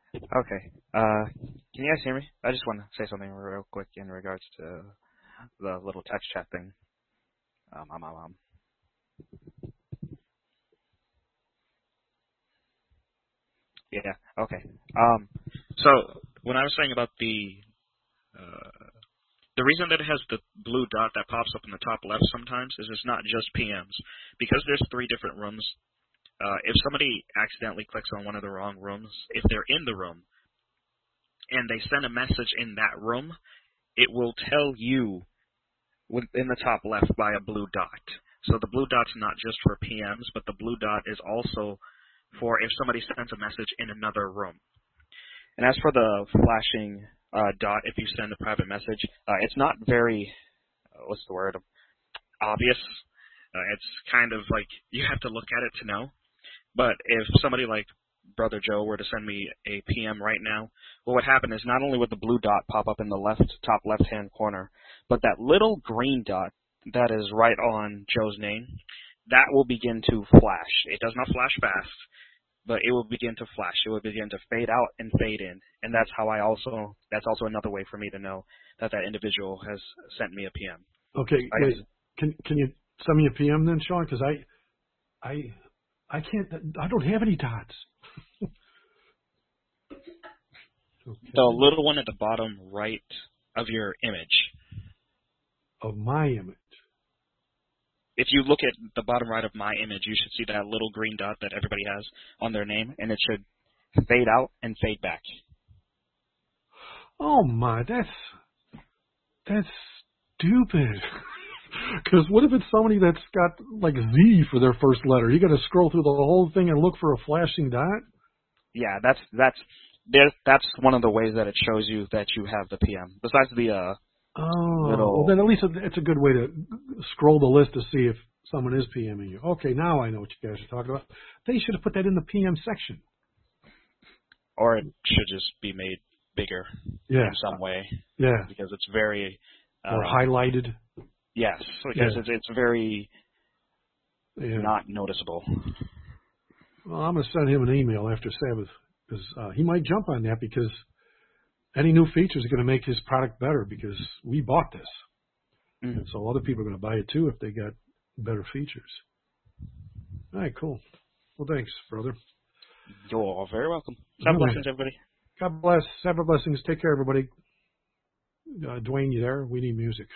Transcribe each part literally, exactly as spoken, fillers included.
Okay. Uh, can you guys hear me? I just want to say something real quick in regards to the little text chat thing. Um, um, um, um. Yeah. Okay. Um, so when I was saying about the uh, the reason that it has the blue dot that pops up in the top left sometimes is it's not just P Ms because there's three different rooms. Uh, if somebody accidentally clicks on one of the wrong rooms, if they're in the room and they send a message in that room, it will tell you in the top left by a blue dot. So the blue dot's not just for P Ms, but the blue dot is also for if somebody sends a message in another room. And as for the flashing uh, dot, if you send a private message, uh, it's not very, uh, what's the word, obvious. Uh, it's kind of like you have to look at it to know. But if somebody like Brother Joe were to send me a P M right now, what would happen is not only would the blue dot pop up in the left top left-hand corner, but that little green dot that is right on Joe's name, that will begin to flash. It does not flash fast, but it will begin to flash. It will begin to fade out and fade in, and that's how I also. That's also another way for me to know that that individual has sent me a P M. Okay, I wait. guess, Can can you send me a P M then, Sean? Because I I I can't. I don't have any dots. Okay. the little one at the bottom right of your image. Of my image. If you look at the bottom right of my image, you should see that little green dot that everybody has on their name, and it should fade out and fade back. Oh my, that's that's stupid. Because what if it's somebody that's got like Z for their first letter? You got to scroll through the whole thing and look for a flashing dot. Yeah, that's that's there. That's one of the ways that it shows you that you have the P M. Besides the uh, Oh, well little, then at least it's a good way to scroll the list to see if someone is PMing you. Okay, now I know what you guys are talking about. They should have put that in the P M section. or it should just be made bigger Yeah. in some way. Yeah. Because it's very uh, Or highlighted. Yes, because Yeah. it's it's very Yeah. not noticeable. Well, I'm going to send him an email after Sabbath because uh, he might jump on that because any new features are going to make his product better because we bought this. Mm. And so other people are going to buy it too if they got better features. All right, cool. Well, thanks, brother. You're all very welcome. God All blessings, right. everybody. God bless. Sabbath blessings. Take care, everybody. Uh, Dwayne, you there? We need music.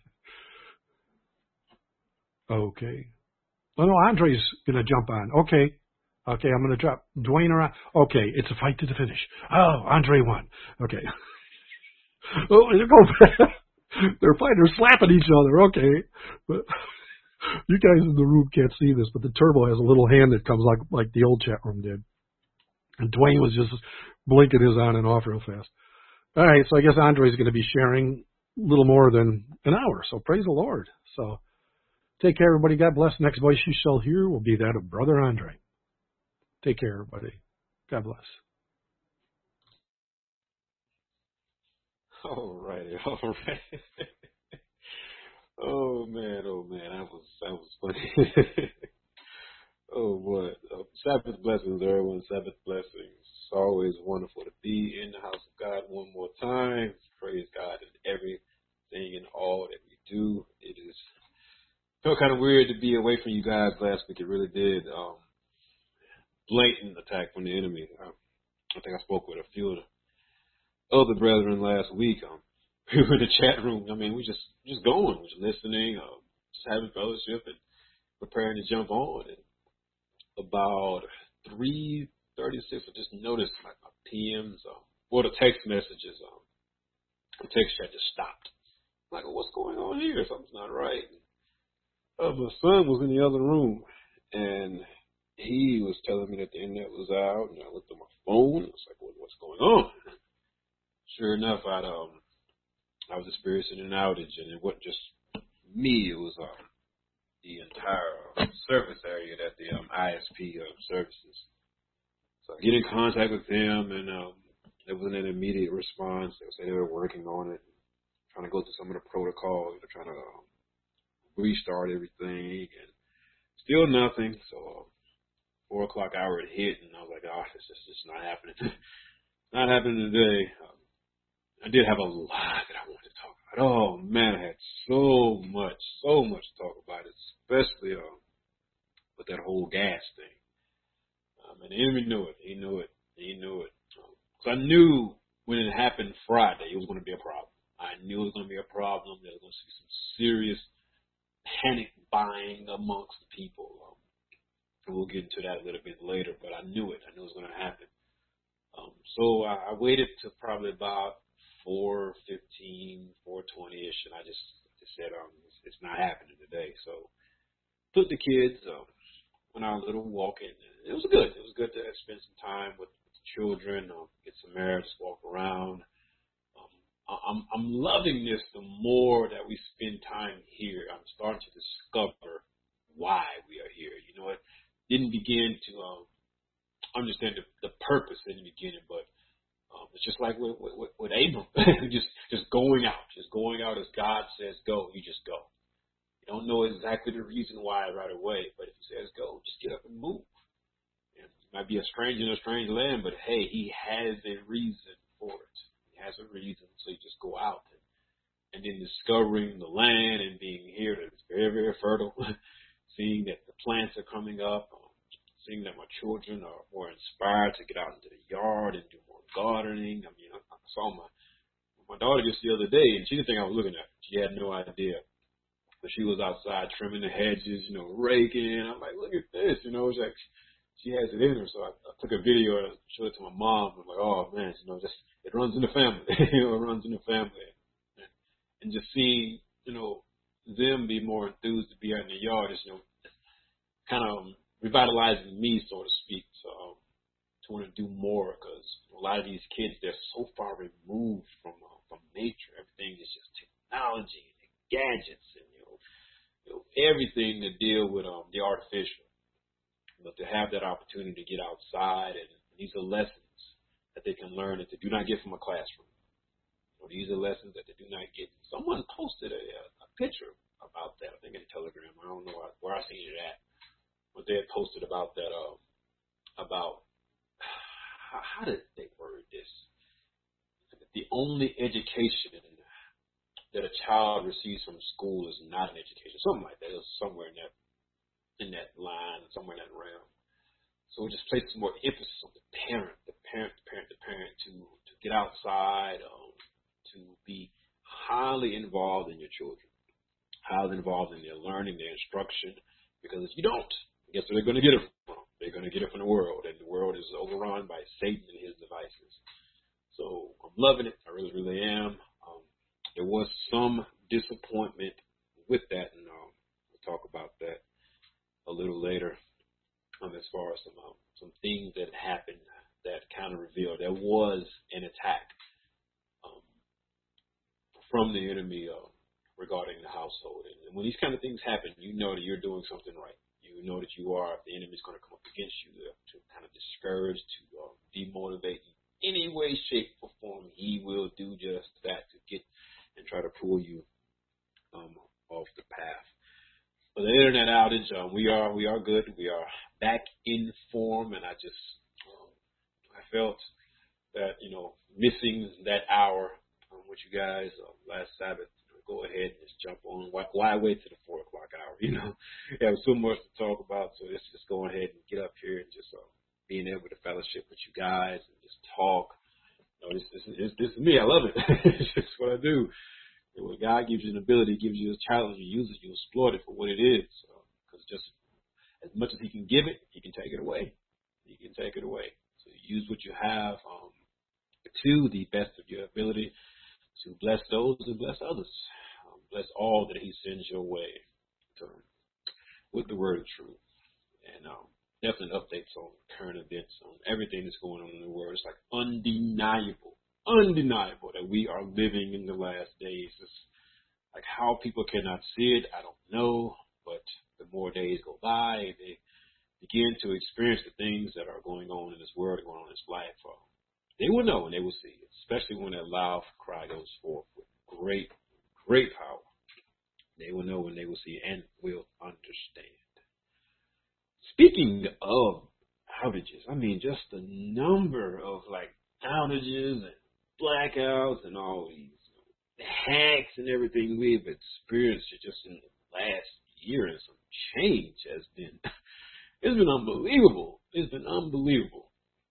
Okay. Oh, no, Andre's going to jump on. Okay. Okay, I'm going to drop Dwayne around. Okay, it's a fight to the finish. Oh, Andre won. Okay. Oh, there go. They're fighting. They're slapping each other. Okay. But you guys in the room can't see this, but the turbo has a little hand that comes like like the old chat room did. And Dwayne was just blinking his on and off real fast. All right, so I guess Andre's going to be sharing a little more than an hour. So praise the Lord. So take care, everybody. God bless. Next voice you shall hear will be that of Brother Andre. Take care, everybody. God bless. All right, all right. Oh man, oh man, that was that was funny. Oh boy, uh, Sabbath blessings, everyone. Sabbath blessings. It's always wonderful to be in the house of God one more time. Praise God in everything and all that we do. It is felt kind of weird to be away from you guys last week. It really did. Um, blatant attack from the enemy. I, I think I spoke with a few of the other brethren last week. Um, we were in the chat room. I mean, we just just going, we just listening, uh, just having fellowship and preparing to jump on. And about three thirty-six, I just noticed like my P Ms, um, or the text messages, um, the text chat just stopped. I'm like, well, what's going on here? Something's not right. Uh, my son was in the other room, and he was telling me that the internet was out, and I looked at my phone. I was like, what, what's going on? Sure enough, I'd, um, I was experiencing an outage, and it wasn't just me. It was um, the entire service area that the um, I S P um, services. So I get in contact with them, and um, there wasn't an immediate response. They would say they were working on it, trying to go through some of the protocols. They're trying to um, restart everything, and still nothing. So um, four o'clock hour had hit, and I was like, oh, it's just, it's just not happening. not happening today. Um, I did have a lot that I wanted to talk about. Oh man, I had so much, so much to talk about, especially uh, with that whole gas thing. Um, and the enemy knew it. He knew it. He knew it. Because um, I knew when it happened Friday, it was going to be a problem. I knew it was going to be a problem. There was going to be some serious panic buying amongst the people. Um, and we'll get into that a little bit later, but I knew it. I knew it was going to happen. Um, so I, I waited to probably about four fifteen, four twenty-ish, and I just, just said, um, it's, it's not happening today. So took the kids, um, went on a little walking. It was good. It was good to spend some time with the children, um, get some air, just walk around. I'm I'm loving this the more that we spend time here. I'm starting to discover why we are here. You know, it didn't begin to um, understand the, the purpose in the beginning, but um, it's just like with, with, with Abram, just just going out, just going out as God says go. You just go. You don't know exactly the reason why right away, but if He says go, just get up and move. And you might be a stranger in a strange land, but hey, He has a reason for it. Has a reason, so you just go out and, and then discovering the land and being here that it's very, very fertile, seeing that the plants are coming up, um, seeing that my children are more inspired to get out into the yard and do more gardening. I mean, I, I saw my my daughter just the other day, and she didn't think I was looking at her. She had no idea. But she was outside trimming the hedges, you know, raking. I'm like, look at this, you know, it's like she has it in her. So I, I took a video and showed it to my mom. I'm like, oh man, you know, just it runs in the family. you know, it runs in the family. And, and just seeing, you know, them be more enthused to be out in the yard is, you know, kind of um, revitalizing me, so to speak. So um, to want to do more because a lot of these kids, they're so far removed from uh, from nature. Everything is just technology and gadgets and, you know, you know everything to deal with um, the artificial. But to have that opportunity to get outside, and, and these are lessons that they can learn that they do not get from a classroom. So these are lessons that they do not get. Someone posted a, a picture about that, I think in Telegram. I don't know where I seen it at, but they had posted about that, um, about, how, how did they word this? The only education that a child receives from school is not an education. Something like that. It was somewhere in that, in that line, somewhere in that realm. So we just place some more emphasis on the parent, the parent, the parent, the parent to, to get outside, um, to be highly involved in your children, highly involved in their learning, their instruction. Because if you don't, guess where they're going to get it from? They're going to get it from the world, and the world is overrun by Satan and his devices. So I'm loving it. I really, really am. Um, there was some disappointment with that, and um, we'll talk about that a little later. Um, as far as some um, some things that happened that kind of revealed there was an attack um, from the enemy uh, regarding the household. And, and when these kind of things happen, you know that you're doing something right. You know that you are. The enemy's going to come up against you to, to kind of discourage, to uh, demotivate you. Any way, shape, or form, he will do just that to get and try to pull you um, off the path. But the internet outage, uh, we are we are good. We are back in form, and I just um, I felt that you know missing that hour um, with you guys uh, last Sabbath. Go ahead and just jump on. Why, why wait to the four o'clock hour? You know, we have so much to talk about, so let's just go ahead and get up here and just uh, being able to fellowship with you guys and just talk. You know, this, this, this, this is me. I love it. It's just what I do. And when God gives you an ability, gives you a challenge, you use it, you exploit it for what it is. Because so, just as much as He can give it, He can take it away. He can take it away. So use what you have um, to the best of your ability to bless those and bless others. Um, bless all that He sends your way to, with the word of truth. And um, definitely updates on current events, on everything that's going on in the world. It's like undeniable. Undeniable that we are living in the last days. It's like how people cannot see it, I don't know, but the more days go by, they begin to experience the things that are going on in this world, going on in this life. Uh, they will know and they will see it, especially when that loud cry goes forth with great, great power. They will know and they will see and will understand. Speaking of outages, I mean, just the number of like outages and blackouts and all these hacks and everything we've experienced just in the last year and some change has been, it's been unbelievable. It's been unbelievable.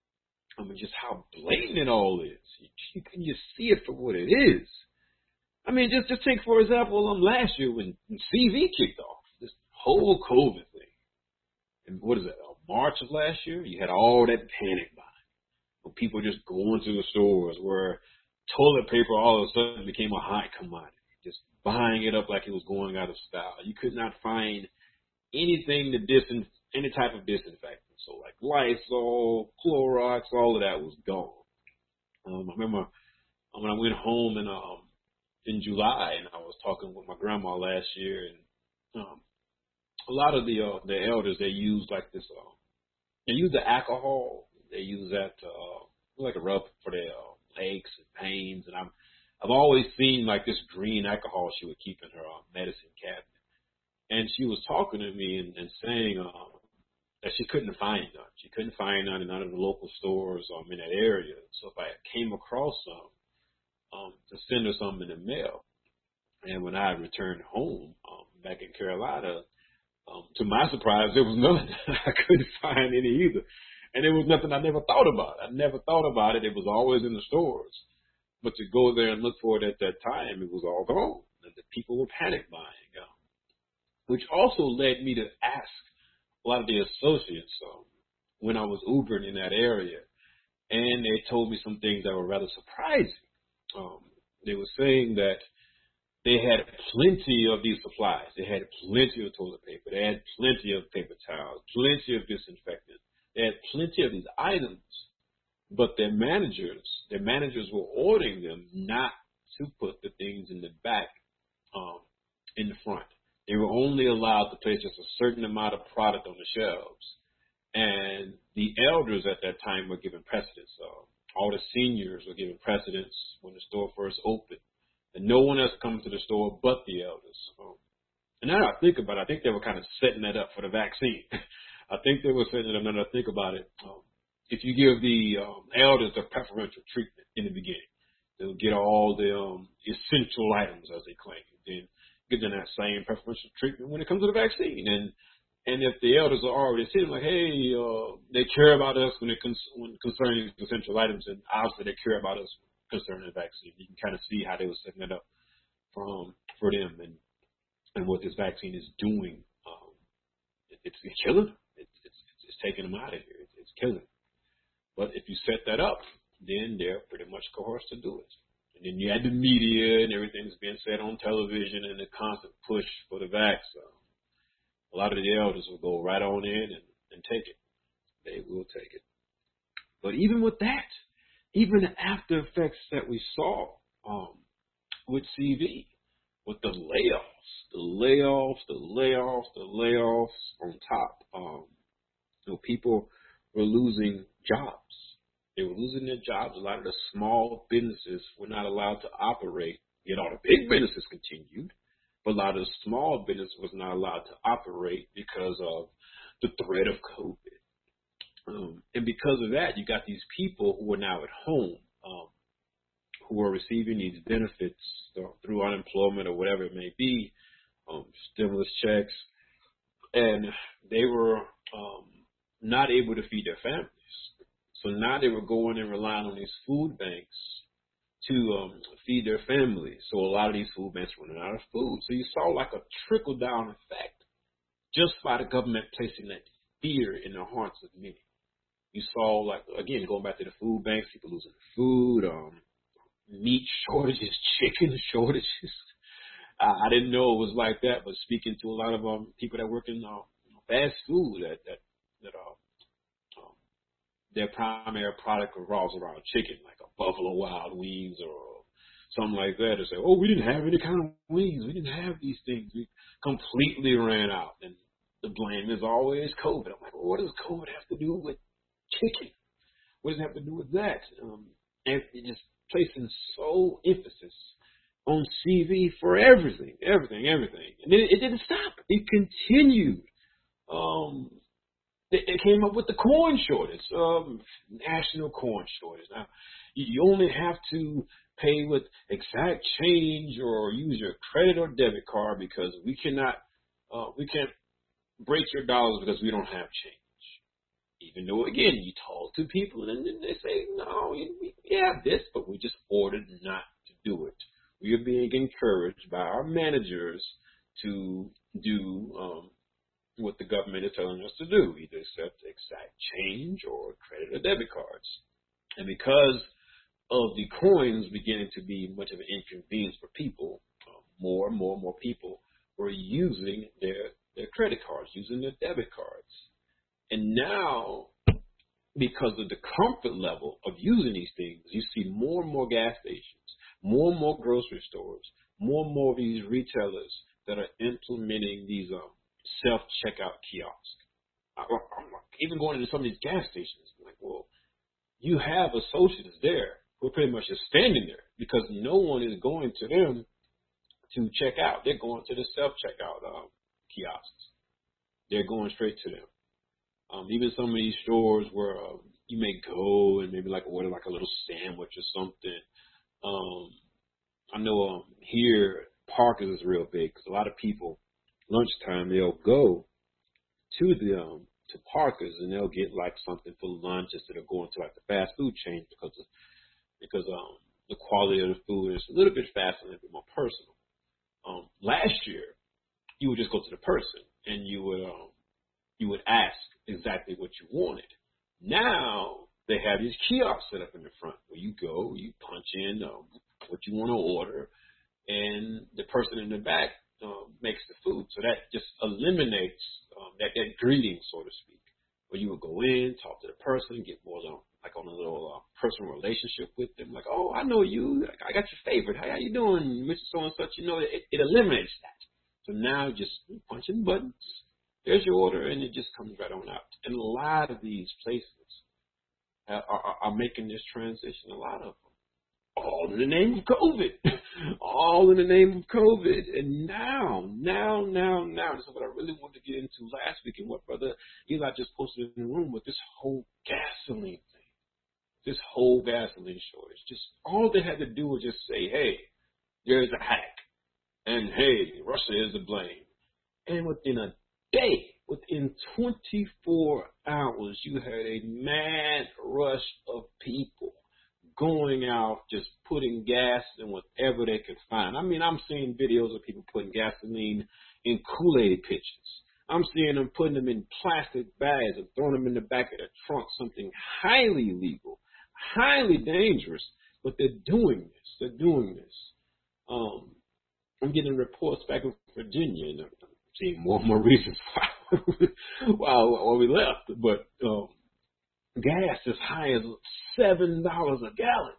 I mean, just how blatant it all is. You, you can just see it for what it is. I mean, just, just take, for example, um, last year when C V kicked off, this whole COVID thing. And what is it, uh, March of last year? You had all that panic buying. When people just going to the stores where toilet paper all of a sudden became a hot commodity. Just buying it up like it was going out of style. You could not find anything to disin, any type of disinfectant. So like Lysol, Clorox, all of that was gone. Um, I remember when I went home in um, in July, and I was talking with my grandma last year, and um, a lot of the uh, the elders, they use like this. Uh, they use the alcohol. They use that to, uh, like a rub for their uh, aches and pains. And I'm I've always seen like this green alcohol she would keep in her uh, medicine cabinet. And she was talking to me and, and saying uh, that she couldn't find none. She couldn't find none in none of the local stores um, in that area. So if I came across some, um, to send her some in the mail. And when I returned home um, back in Carolina, um, to my surprise, there was none. I couldn't find any either. And it was nothing I never thought about. I never thought about it. It was always in the stores. But to go there and look for it at that time, it was all gone. And the people were panic buying. Um, which also led me to ask a lot of the associates um, when I was Ubering in that area. And they told me some things that were rather surprising. Um, they were saying that they had plenty of these supplies. They had plenty of toilet paper. They had plenty of paper towels, plenty of disinfectant. They had plenty of these items, but their managers, their managers were ordering them not to put the things in the back, um, in the front. They were only allowed to place just a certain amount of product on the shelves. And the elders at that time were given precedence. Uh, all the seniors were given precedence when the store first opened. And no one else comes to the store but the elders. Um, and now I think about it, I think they were kind of setting that up for the vaccine. I think they were setting it up. Now that I think about it, um, if you give the um, elders the preferential treatment in the beginning, they'll get all the um, essential items, as they claim. Then give them that same preferential treatment when it comes to the vaccine. And and if the elders are already sitting like, hey, uh, they care about us when it cons- when concerning essential items, and obviously they care about us concerning the vaccine. You can kind of see how they were setting it up from for them and and what this vaccine is doing. Um, it, it's, it's killing them. It's, it's it's taking them out of here. It's, it's killing them. But if you set that up, then they're pretty much coerced to do it. And then you had the media and everything's being said on television and the constant push for the vax. So a lot of the elders will go right on in and, and take it. They will take it. But even with that, even the after effects that we saw um, with C V, with the layoffs, the layoffs, the layoffs, the layoffs on top, um, you know, people were losing jobs. They were losing their jobs. A lot of the small businesses were not allowed to operate. Yet all the big businesses continued, but a lot of the small business was not allowed to operate because of the threat of COVID. Um, and because of that, you got these people who are now at home, um, who are receiving these benefits through unemployment or whatever it may be, um, stimulus checks, and they were um, not able to feed their families. So now they were going and relying on these food banks to um, feed their families. So a lot of these food banks were running out of food. So you saw like a trickle-down effect just by the government placing that fear in the hearts of many. You saw, like, again, going back to the food banks, people losing food, um, meat shortages, chicken shortages. I, I didn't know it was like that, but speaking to a lot of um, people that work in uh, fast food, that that that uh, um, their primary product revolves around chicken, like a Buffalo Wild Wings or something like that. They say, oh, we didn't have any kind of wings. We didn't have these things. We completely ran out. And the blame is always COVID. I'm like, well, what does COVID have to do with chicken? What does it have to do with that? Um, and it just placing so emphasis on C V for everything, everything, everything. And then it, it didn't stop. It continued. Um, they, they came up with the corn shortage, um, national corn shortage. Now, You you only have to pay with exact change or use your credit or debit card because we cannot, uh, we can't break your dollars because we don't have change. Even though, again, you talk to people and then they say, no, we, we have this, but we just ordered not to do it. We are being encouraged by our managers to do um, what the government is telling us to do, either accept exact change or credit or debit cards. And because of the coins beginning to be much of an inconvenience for people, uh, more and more and more people were using their, their credit cards, using their debit cards. And now, because of the comfort level of using these things, you see more and more gas stations, more and more grocery stores, more and more of these retailers that are implementing these um, self-checkout kiosks. I, I'm even going into some of these gas stations, I'm like, well, you have associates there who are pretty much just standing there because no one is going to them to check out. They're going to the self-checkout um, kiosks. They're going straight to them. Um, even some of these stores where uh, you may go and maybe like order like a little sandwich or something. Um, I know um, here Parker's is real big because a lot of people lunchtime they'll go to the um, to Parker's and they'll get like something for lunch instead of going to like the fast food chain because of, because um, the quality of the food is a little bit faster and a little bit more personal. Um, last year you would just go to the person and you would um, you would ask exactly what you wanted. Now they have these kiosks set up in the front where you go, you punch in um, what you want to order, and the person in the back um, makes the food. So that just eliminates um, that, that greeting, so to speak, where you would go in, talk to the person, get more um, like on a little uh, personal relationship with them. Like, oh, I know you. I got your favorite. How, how you doing, Mister So-and-such? You know, it, it eliminates that. So now just punching buttons. There's your order, and it just comes right on out. And a lot of these places are, are, are making this transition, a lot of them. All in the name of COVID. All in the name of COVID. And now, now, now, now, this is what I really wanted to get into last week and what Brother Eli just posted in the room with this whole gasoline thing. This whole gasoline shortage. Just all they had to do was just say, hey, there's a hack. And, hey, Russia is to blame. And within a day, within twenty-four hours, you had a mad rush of people going out, just putting gas in whatever they could find. I mean, I'm seeing videos of people putting gasoline in Kool-Aid pitchers. I'm seeing them putting them in plastic bags and throwing them in the back of their trunk, something highly illegal, highly dangerous, but they're doing this. They're doing this. Um, I'm getting reports back in Virginia, and I'm seeing more and more reasons why, why, why we left. But um, gas as high as seven dollars a gallon.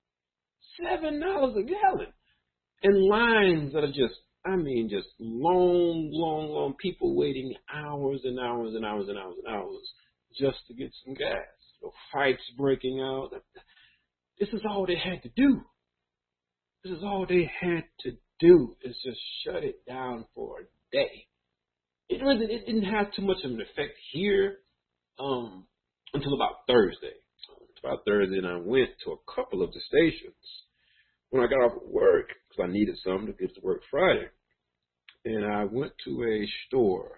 Seven dollars a gallon. And lines that are just, I mean, just long, long, long people waiting hours and hours and hours and hours and hours just to get some gas. So fights breaking out. This is all they had to do. This is all they had to do is just shut it down for a day. It really it didn't have too much of an effect here um, until about Thursday. About Thursday, and I went to a couple of the stations when I got off of work because I needed something to get to work Friday. And I went to a store,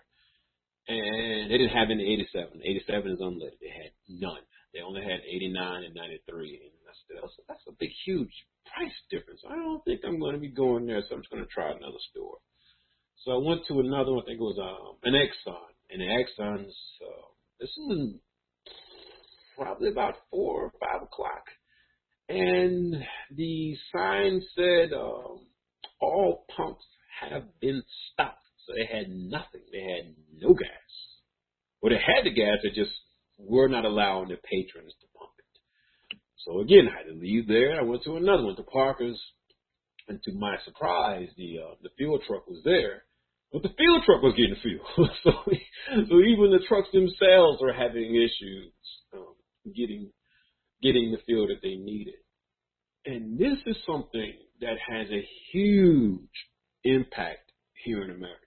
and they didn't have any eighty-seven. eighty-seven is unleaded. They had none. They only had eighty-nine and ninety-three. And that's, that's, that's a big, huge price difference. I don't think I'm going to be going there, so I'm just going to try another store. So I went to another one. I think it was um, an Exxon. And the Exxon's, uh, this is probably about four or five o'clock. And the sign said um, all pumps have been stopped. So they had nothing. They had no gas. Well, they had the gas. They just were not allowing their patrons to pump it. So again, I had to leave there. I went to another one, to Parker's. And to my surprise, the uh, the fuel truck was there. But the fuel truck was getting fuel. so, so even the trucks themselves are having issues um, getting getting the fuel that they needed. And this is something that has a huge impact here in America.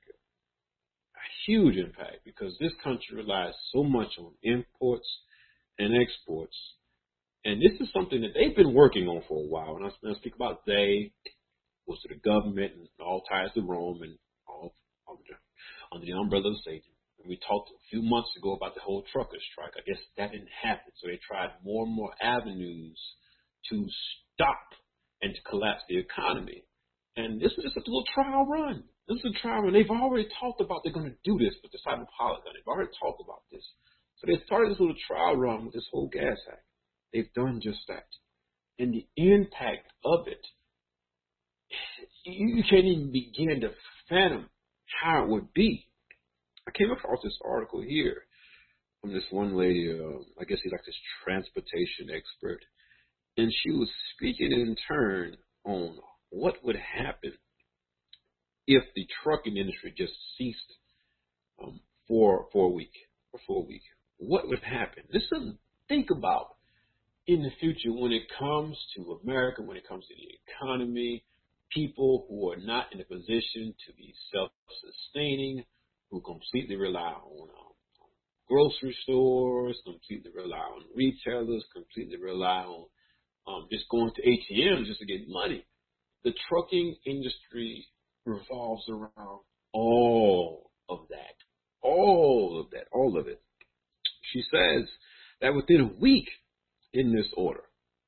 A huge impact because this country relies so much on imports and exports And this is something that they've been working on for a while. And I, when I speak about they, was to the government and all ties to Rome and all under, under the umbrella of Satan. And we talked a few months ago about the whole trucker strike. I guess that didn't happen. So they tried more and more avenues to stop and to collapse the economy. And this is just a little trial run. This is a trial run. They've already talked about they're going to do this with the Cyberpolygon. They've already talked about this. So they started this little trial run with this whole gas act. They've done just that. And the impact of it, you, you can't even begin to fathom how it would be. I came across this article here from this one lady, uh, I guess he's like this transportation expert, and she was speaking in turn on what would happen if the trucking industry just ceased um, for for a week or for a week. What would happen? Listen, think about in the future when it comes to America, when it comes to the economy, people who are not in a position to be self-sustaining, who completely rely on um, grocery stores, completely rely on retailers, completely rely on um, just going to A T Ms just to get money. The trucking industry revolves around all of that, all of that, all of it. She says that within a week in this order,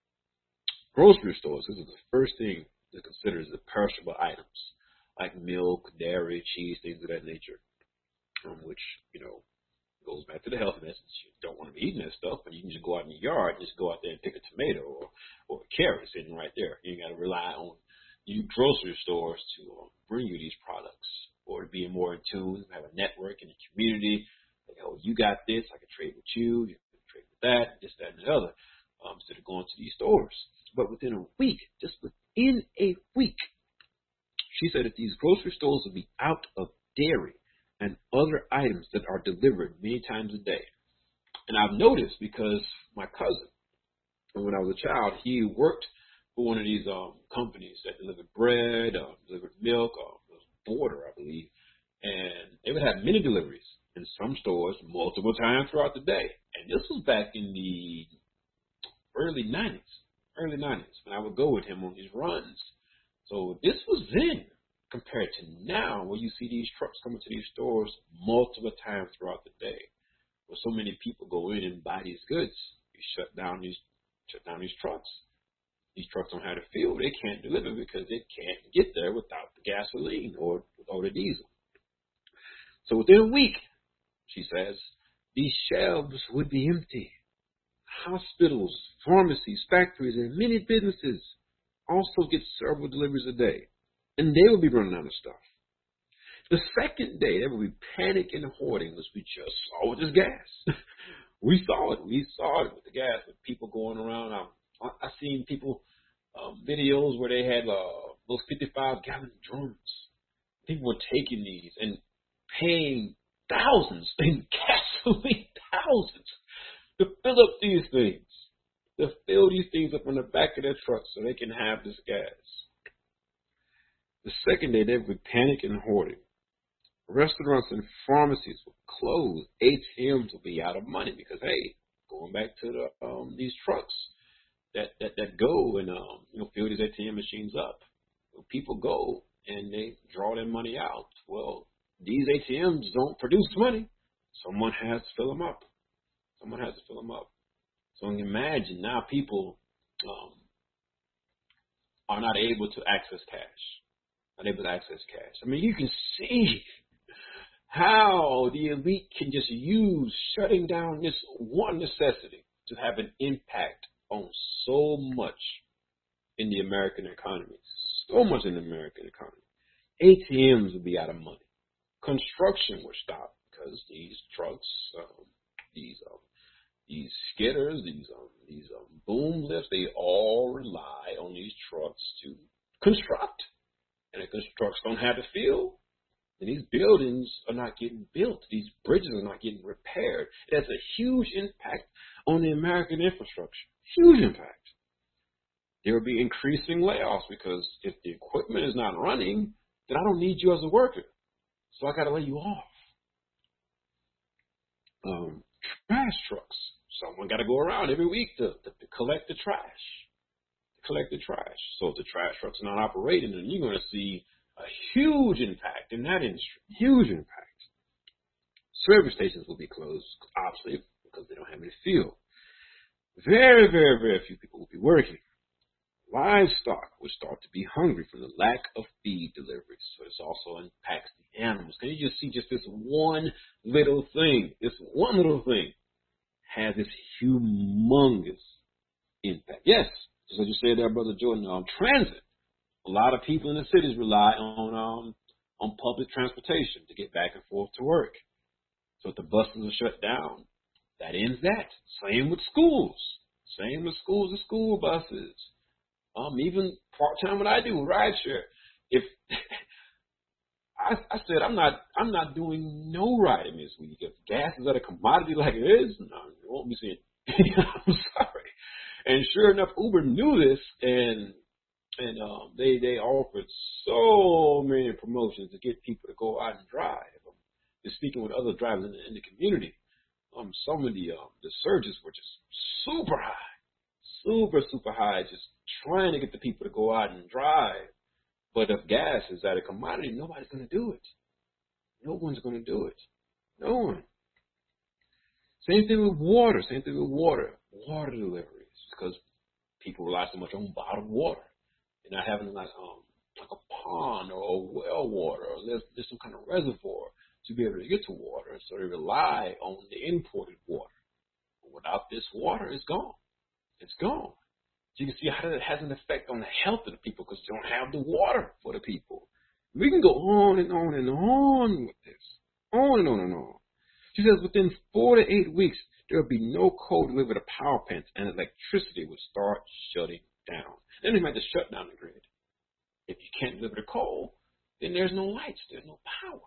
grocery stores, this is the first thing that considers the perishable items, like milk, dairy, cheese, things of that nature, um, which, you know, goes back to the health message. You don't want to be eating that stuff, but you can just go out in your yard, just go out there and pick a tomato or, or a carrot sitting right there. You ain't got to rely on you grocery stores to uh, bring you these products, or to be more in tune, have a network in the community. Like, oh, you got this, I can trade with you, you can trade with that, this, that, and the other, um, instead of going to these stores. But within a week, just within a week, she said that these grocery stores will be out of dairy and other items that are delivered many times a day. And I've noticed because my cousin, when I was a child, he worked for one of these um, companies that delivered bread, uh, delivered milk, uh, Border, I believe, and they would have many deliveries in some stores multiple times throughout the day. And this was back in the early nineties, early nineties, when I would go with him on these runs. So this was then compared to now, where you see these trucks coming to these stores multiple times throughout the day. Where so many people go in and buy these goods, you shut down these shut down these trucks. These trucks don't have the fuel. They can't deliver because they can't get there without the gasoline or, or the diesel. So within a week, she says, these shelves would be empty. Hospitals, pharmacies, factories, and many businesses also get several deliveries a day. And they will be running out of stuff. The second day, there will be panic and hoarding, as we just saw with this gas. we saw it. We saw it with the gas, with people going around. I, I, I seen people, um, videos where they had uh, those fifty-five gallon drums. People were taking these and paying thousands in gasoline, thousands, to fill up these things, to fill these things up on the back of their trucks so they can have this gas. The second day, there will be panic and hoarding. Restaurants and pharmacies will close. A T Ms will be out of money because, hey, going back to the um, these trucks that, that, that go and um, you know fill these A T M machines up. People go and they draw their money out. Well, these A T Ms don't produce money. Someone has to fill them up. Someone has to fill them up. So imagine now people um, are not able to access cash. Not able to access cash. I mean, you can see how the elite can just use shutting down this one necessity to have an impact on so much in the American economy. So much in the American economy. A T Ms will be out of money. Construction will stop because these trucks, um, these um, these skidders, these um, these um, boom lifts, they all rely on these trucks to construct. And if those trucks don't have the fuel, then these buildings are not getting built. These bridges are not getting repaired. It has a huge impact on the American infrastructure. Huge impact. There will be increasing layoffs because if the equipment is not running, then I don't need you as a worker. So I got to lay you off. Um, trash trucks. someone got to go around every week to, to, to collect the trash. To collect the trash. So if the trash trucks are not operating, then you're going to see a huge impact in that industry. Huge impact. Service stations will be closed, obviously, because they don't have any fuel. Very, very, very few people will be working. Livestock will start to be hungry from the lack of feed deliveries. So this also impacts the animals. Can you just see just this one little thing, this one little thing has this humongous impact. Yes, just as you said there, Brother Jordan, um, transit. A lot of people in the cities rely on um, on public transportation to get back and forth to work. So if the buses are shut down, that ends that. Same with schools. Same with schools and school buses. Um, even part-time what I do, rideshare. If I, I said I'm not I'm not doing no riding this week. If gas is at a commodity like it is, no, you won't be seeing. I'm sorry. And sure enough, Uber knew this, and and um, they they offered so many promotions to get people to go out and drive. Um, just speaking with other drivers in the, in the community, um, some of the um, the surges were just super high, super super high, just trying to get the people to go out and drive. But if gas is at a commodity, nobody's going to do it. No one's going to do it. No one. Same thing with water. Same thing with water. Water deliveries, because people rely so much on bottled water. They're not having like um like a pond or a well water, or there's, there's some kind of reservoir to be able to get to water. So they rely on the imported water. But without this water, it's gone. It's gone. So you can see how that has an effect on the health of the people, because they don't have the water for the people. We can go on and on and on with this. On and on and on. She says within four to eight weeks, there will be no coal delivered to power plants, and electricity will start shutting down. Then they might just shut down the grid. If you can't deliver the coal, then there's no lights, there's no power.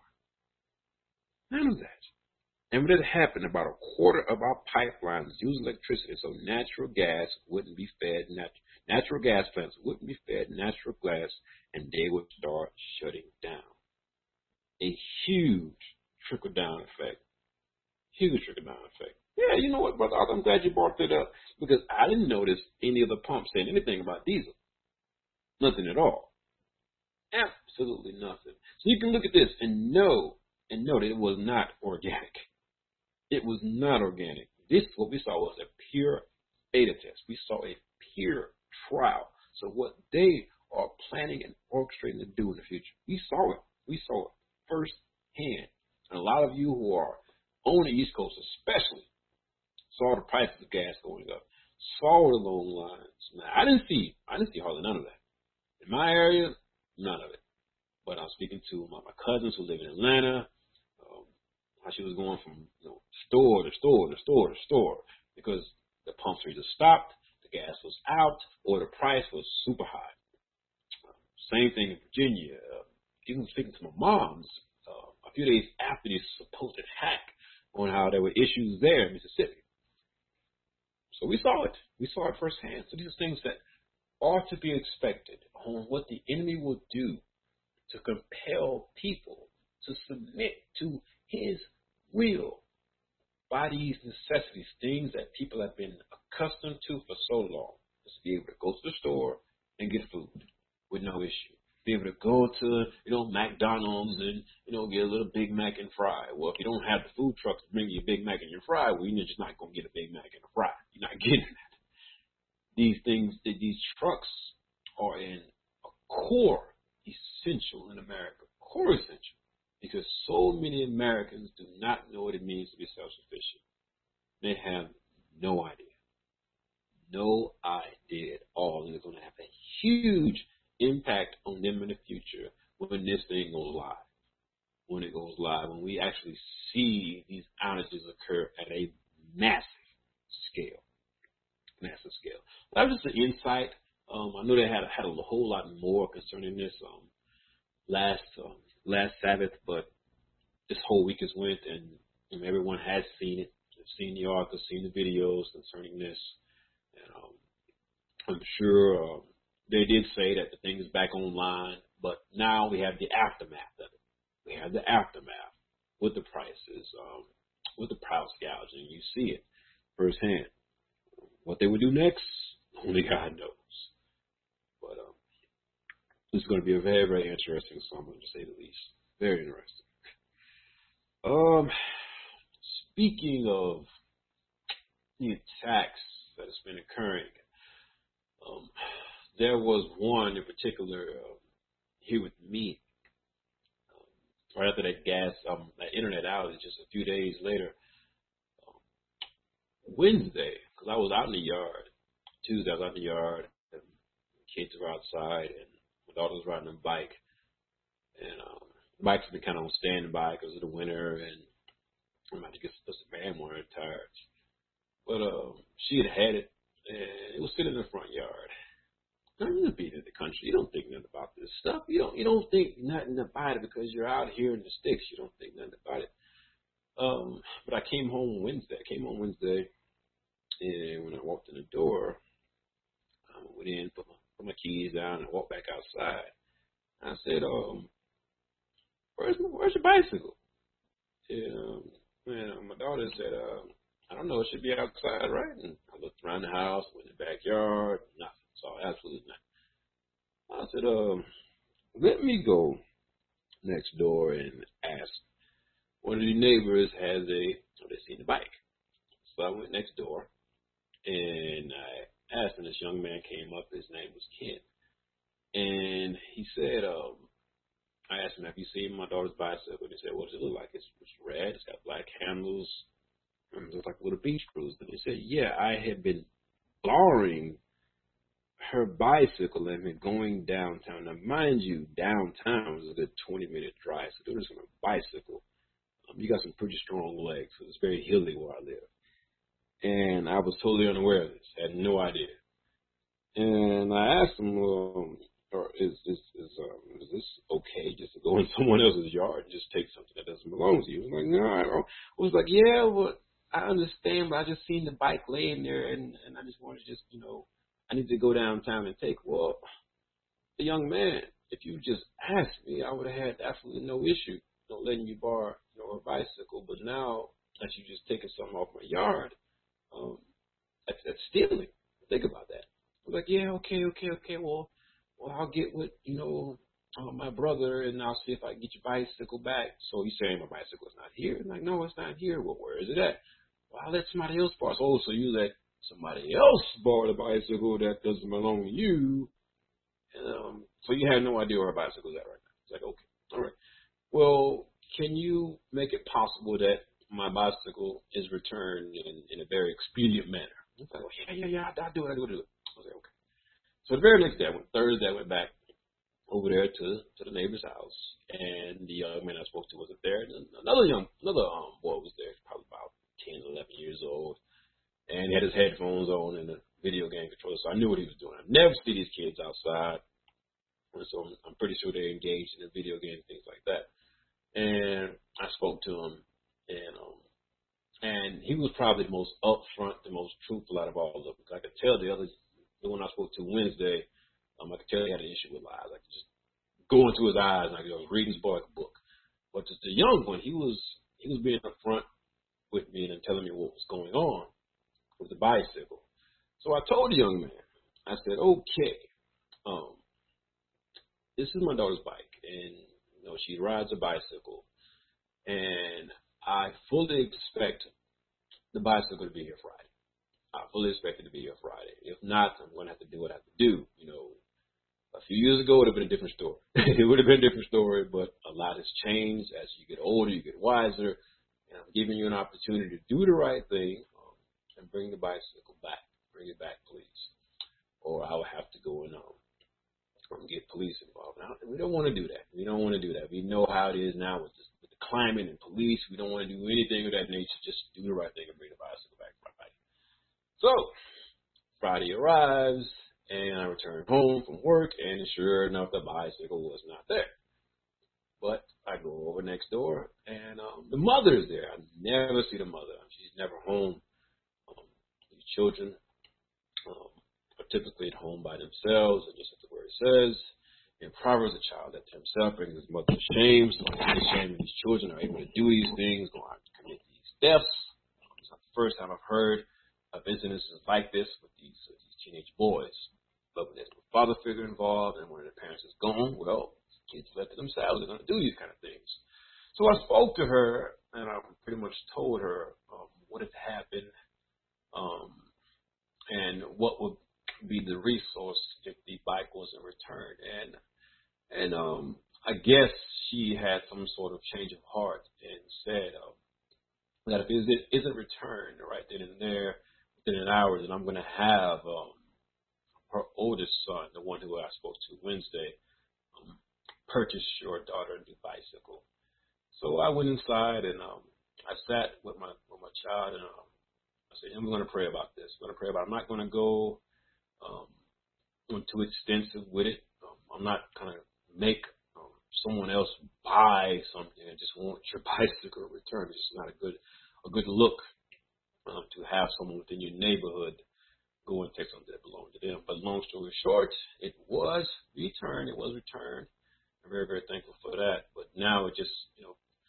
None of that. And when it happened, about a quarter of our pipelines use electricity, so natural gas wouldn't be fed, nat- natural gas plants wouldn't be fed natural gas, and they would start shutting down. A huge trickle-down effect. Huge trickle-down effect. Yeah, you know what, brother? I'm glad you brought that up, because I didn't notice any of the pumps saying anything about diesel. Nothing at all. Absolutely nothing. So you can look at this and know, and know that it was not organic. It was not organic. This, what we saw was a pure beta test. We saw a pure trial. So what they are planning and orchestrating to do in the future, we saw it. We saw it firsthand. And a lot of you who are on the East Coast especially saw the prices of gas going up, saw the long lines. Now, I didn't see, I didn't see hardly none of that. In my area, none of it. But I'm speaking to my, my cousins who live in Atlanta, um, how she was going from you know, store to store to store to store because the pumps were either stopped, the gas was out, or the price was super high. Uh, same thing in Virginia. Uh, even speaking to my mom's, uh, a few days after this supposed hack on how there were issues there in Mississippi. So we saw it. We saw it firsthand. So these are things that are to be expected on what the enemy will do to compel people to submit to his will by these necessities, things that people have been accustomed to for so long. Just be able to go to the store and get food with no issue. Be able to go to, you know, McDonald's and, you know, get a little Big Mac and fry. Well, if you don't have the food truck to bring you a Big Mac and your fry, well, you're just not going to get a Big Mac and a fry. You're not getting that. These things, these trucks are in a core essential in America, core essential, because so many Americans do not know what it means to be self-sufficient. They have no idea. No idea at all. And it's going to have a huge impact on them in the future when this thing goes live. When it goes live, when we actually see these outages occur at a massive scale. Massive scale. That was just an insight. Um, I know they had had a whole lot more concerning this um, last um, last Sabbath, but this whole week has went, and, and everyone has seen it. They've seen the articles, seen the videos concerning this. And um, I'm sure um, they did say that the thing is back online, but now we have the aftermath of it. We have the aftermath with the prices, um, with the price gouging. You see it. firsthand. What they would do next, only God knows. But um, this is going to be a very, very interesting summer, to say the least. Very interesting. Um, speaking of the attacks that has been occurring, um, there was one in particular uh, here with me. Um, right after that gas, um, that internet outage, just a few days later, um, Wednesday, because I was out in the yard. Tuesday, I was out in the yard, and kids were outside, and my daughter was riding a bike. And um, the bike's been kind of on standby because of the winter, and I'm about to get some band on her tires. But um, she had had it, and it was sitting in the front yard. Now, you're being in the country. You don't think nothing about this stuff. You don't. You don't think nothing about it because you're out here in the sticks. You don't think nothing about it. Um, but I came home Wednesday. I came home Wednesday, and when I walked in the door, I went in, put my, put my keys down, and walked back outside. I said, um, where's my, where's your bicycle? And, um, and my daughter said, uh, I don't know, it should be outside, right? And I looked around the house, went in the backyard, nothing. Saw absolutely nothing. I said, um, let me go next door and ask. One of the neighbors has a, oh, they seen the bike. So I went next door, and I asked, and this young man came up. His name was Ken. And he said, um, I asked him, have you seen my daughter's bicycle? And he said, what does it look like? It's, it's red. It's got black handles. It looks like a little beach cruise. And he said, yeah, I had been borrowing her bicycle and been going downtown. Now, mind you, downtown is a good twenty-minute drive. So doing this on a bicycle, um, you got some pretty strong legs. So it's very hilly where I live. And I was totally unaware of this. Had no idea. And I asked him, um, or is, is, is, um, is this okay just to go in someone else's yard and just take something that doesn't belong to you? He was like, no. I was like, yeah, well, I understand, but I just seen the bike laying there, and, and I just wanted to just, you know, I need to go downtown and take. Well, the young man, if you just asked me, I would have had absolutely no issue, you know, letting you borrow, you know, a bicycle. But now that you just taking something off my yard, um, that's, that's stealing. Think about that. I was like, yeah, okay, okay, okay. Well, well, I'll get with, you know, uh, my brother, and I'll see if I can get your bicycle back. So he's saying my bicycle is not here. I'm like, no, it's not here. Well, where is it at? Well, I let somebody else borrow. Oh, so you let somebody else borrow the bicycle that doesn't belong to you. And, um, so you have no idea where a bicycle is at right now. It's like, okay, all right. Well, can you make it possible that my bicycle is returned in, in a very expedient manner? It's like, oh, yeah, yeah, yeah, I'll do it, I'll do it. I was like, okay. So the very next day, I went, Thursday, I went back over there to, to the neighbor's house, and the young man I spoke to wasn't there. And another young, another um, boy was there, probably about ten, eleven years old. And he had his headphones on and a video game controller, so I knew what he was doing. I never see these kids outside, and so I'm, I'm pretty sure they're engaged in the video games, things like that. And I spoke to him, and um, and he was probably the most upfront, the most truthful out of all of them. Because I could tell the other, the one I spoke to Wednesday, um, I could tell he had an issue with lies. I could just go into his eyes, and I was reading his boy like a book. But just the young one, he was he was being upfront with me and telling me what was going on with the bicycle. So I told the young man, I said, okay, um, this is my daughter's bike, and you know she rides a bicycle, and I fully expect the bicycle to be here Friday. I fully expect it to be here Friday. If not, I'm going to have to do what I have to do. You know, a few years ago, it would have been a different story. It would have been a different story, but a lot has changed. As you get older, you get wiser, and I'm giving you an opportunity to do the right thing and bring the bicycle back. Bring it back, please. Or I would have to go and um, get police involved. Now, we don't want to do that. We don't want to do that. We know how it is now with, this, with the climate and police. We don't want to do anything of that nature. Just do the right thing and bring the bicycle back Friday. So, Friday arrives, and I return home from work, and sure enough, the bicycle was not there. But I go over next door, and um, the mother is there. I never see the mother. She's never home. Children um, are typically at home by themselves, and just as the word says in Proverbs, a child that to himself brings his mother to shame. So the shame of these children are able to do these things, go out to commit these thefts. Um, it's not the first time I've heard of incidences like this with these, uh, these teenage boys. But when there's no father figure involved and one of the parents is gone, well, kids left to themselves. They're going to do these kind of things. So I spoke to her, and I pretty much told her um, what had happened um, and what would be the resource if the bike wasn't returned. And and um, I guess she had some sort of change of heart and said um, that if it isn't returned right then and there within an hour, then I'm going to have um, her oldest son, the one who I spoke to Wednesday, um, purchase your daughter a new bicycle. So I went inside and um, I sat with my with my child and um, I said, I'm going to pray about this. I'm going to pray about it. I'm not going to go um, too extensive with it. Um, I'm not going to make um, someone else buy something and just want your bicycle returned. It's just not a good a good look um, to have someone within your neighborhood go and take something that belonged to them. But long story short, it was returned. It was returned. I'm very, very thankful for that. But now it just, you know,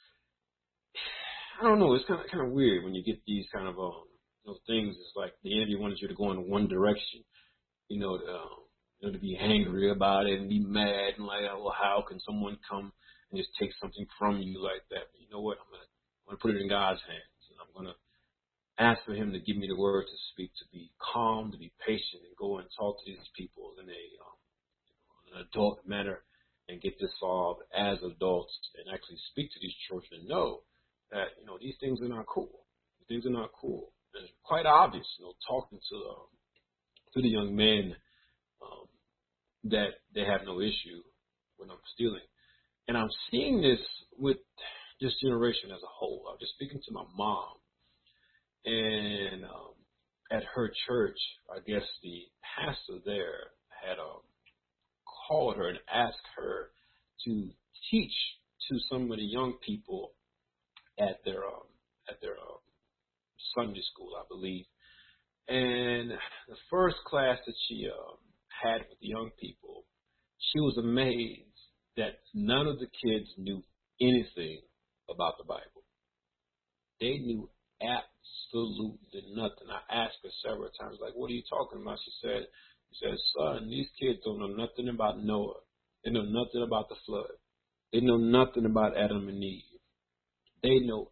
I don't know. It's kind of kind of weird when you get these kind of um, you know, things. It's like the enemy wanted you to go in one direction, you know, to, um, you know, to be angry about it and be mad and like, oh, well, how can someone come and just take something from you like that? But you know what? I'm gonna, I'm gonna put it in God's hands, and I'm gonna ask for Him to give me the word to speak, to be calm, to be patient, and go and talk to these people in a um, an adult manner and get this solved as adults and actually speak to these children and know that, you know, these things are not cool. These things are not cool. And it's quite obvious, you know, talking to um, to the young men um, that they have no issue with them stealing. And I'm seeing this with this generation as a whole. I was just speaking to my mom, and um, at her church, I guess the pastor there had um, called her and asked her to teach to some of the young people at their um, at their um, Sunday school, I believe. And the first class that she um, had with the young people, she was amazed that none of the kids knew anything about the Bible. They knew absolutely nothing. I asked her several times, like, what are you talking about? She said, she said, son, these kids don't know nothing about Noah. They know nothing about the flood. They know nothing about Adam and Eve. They know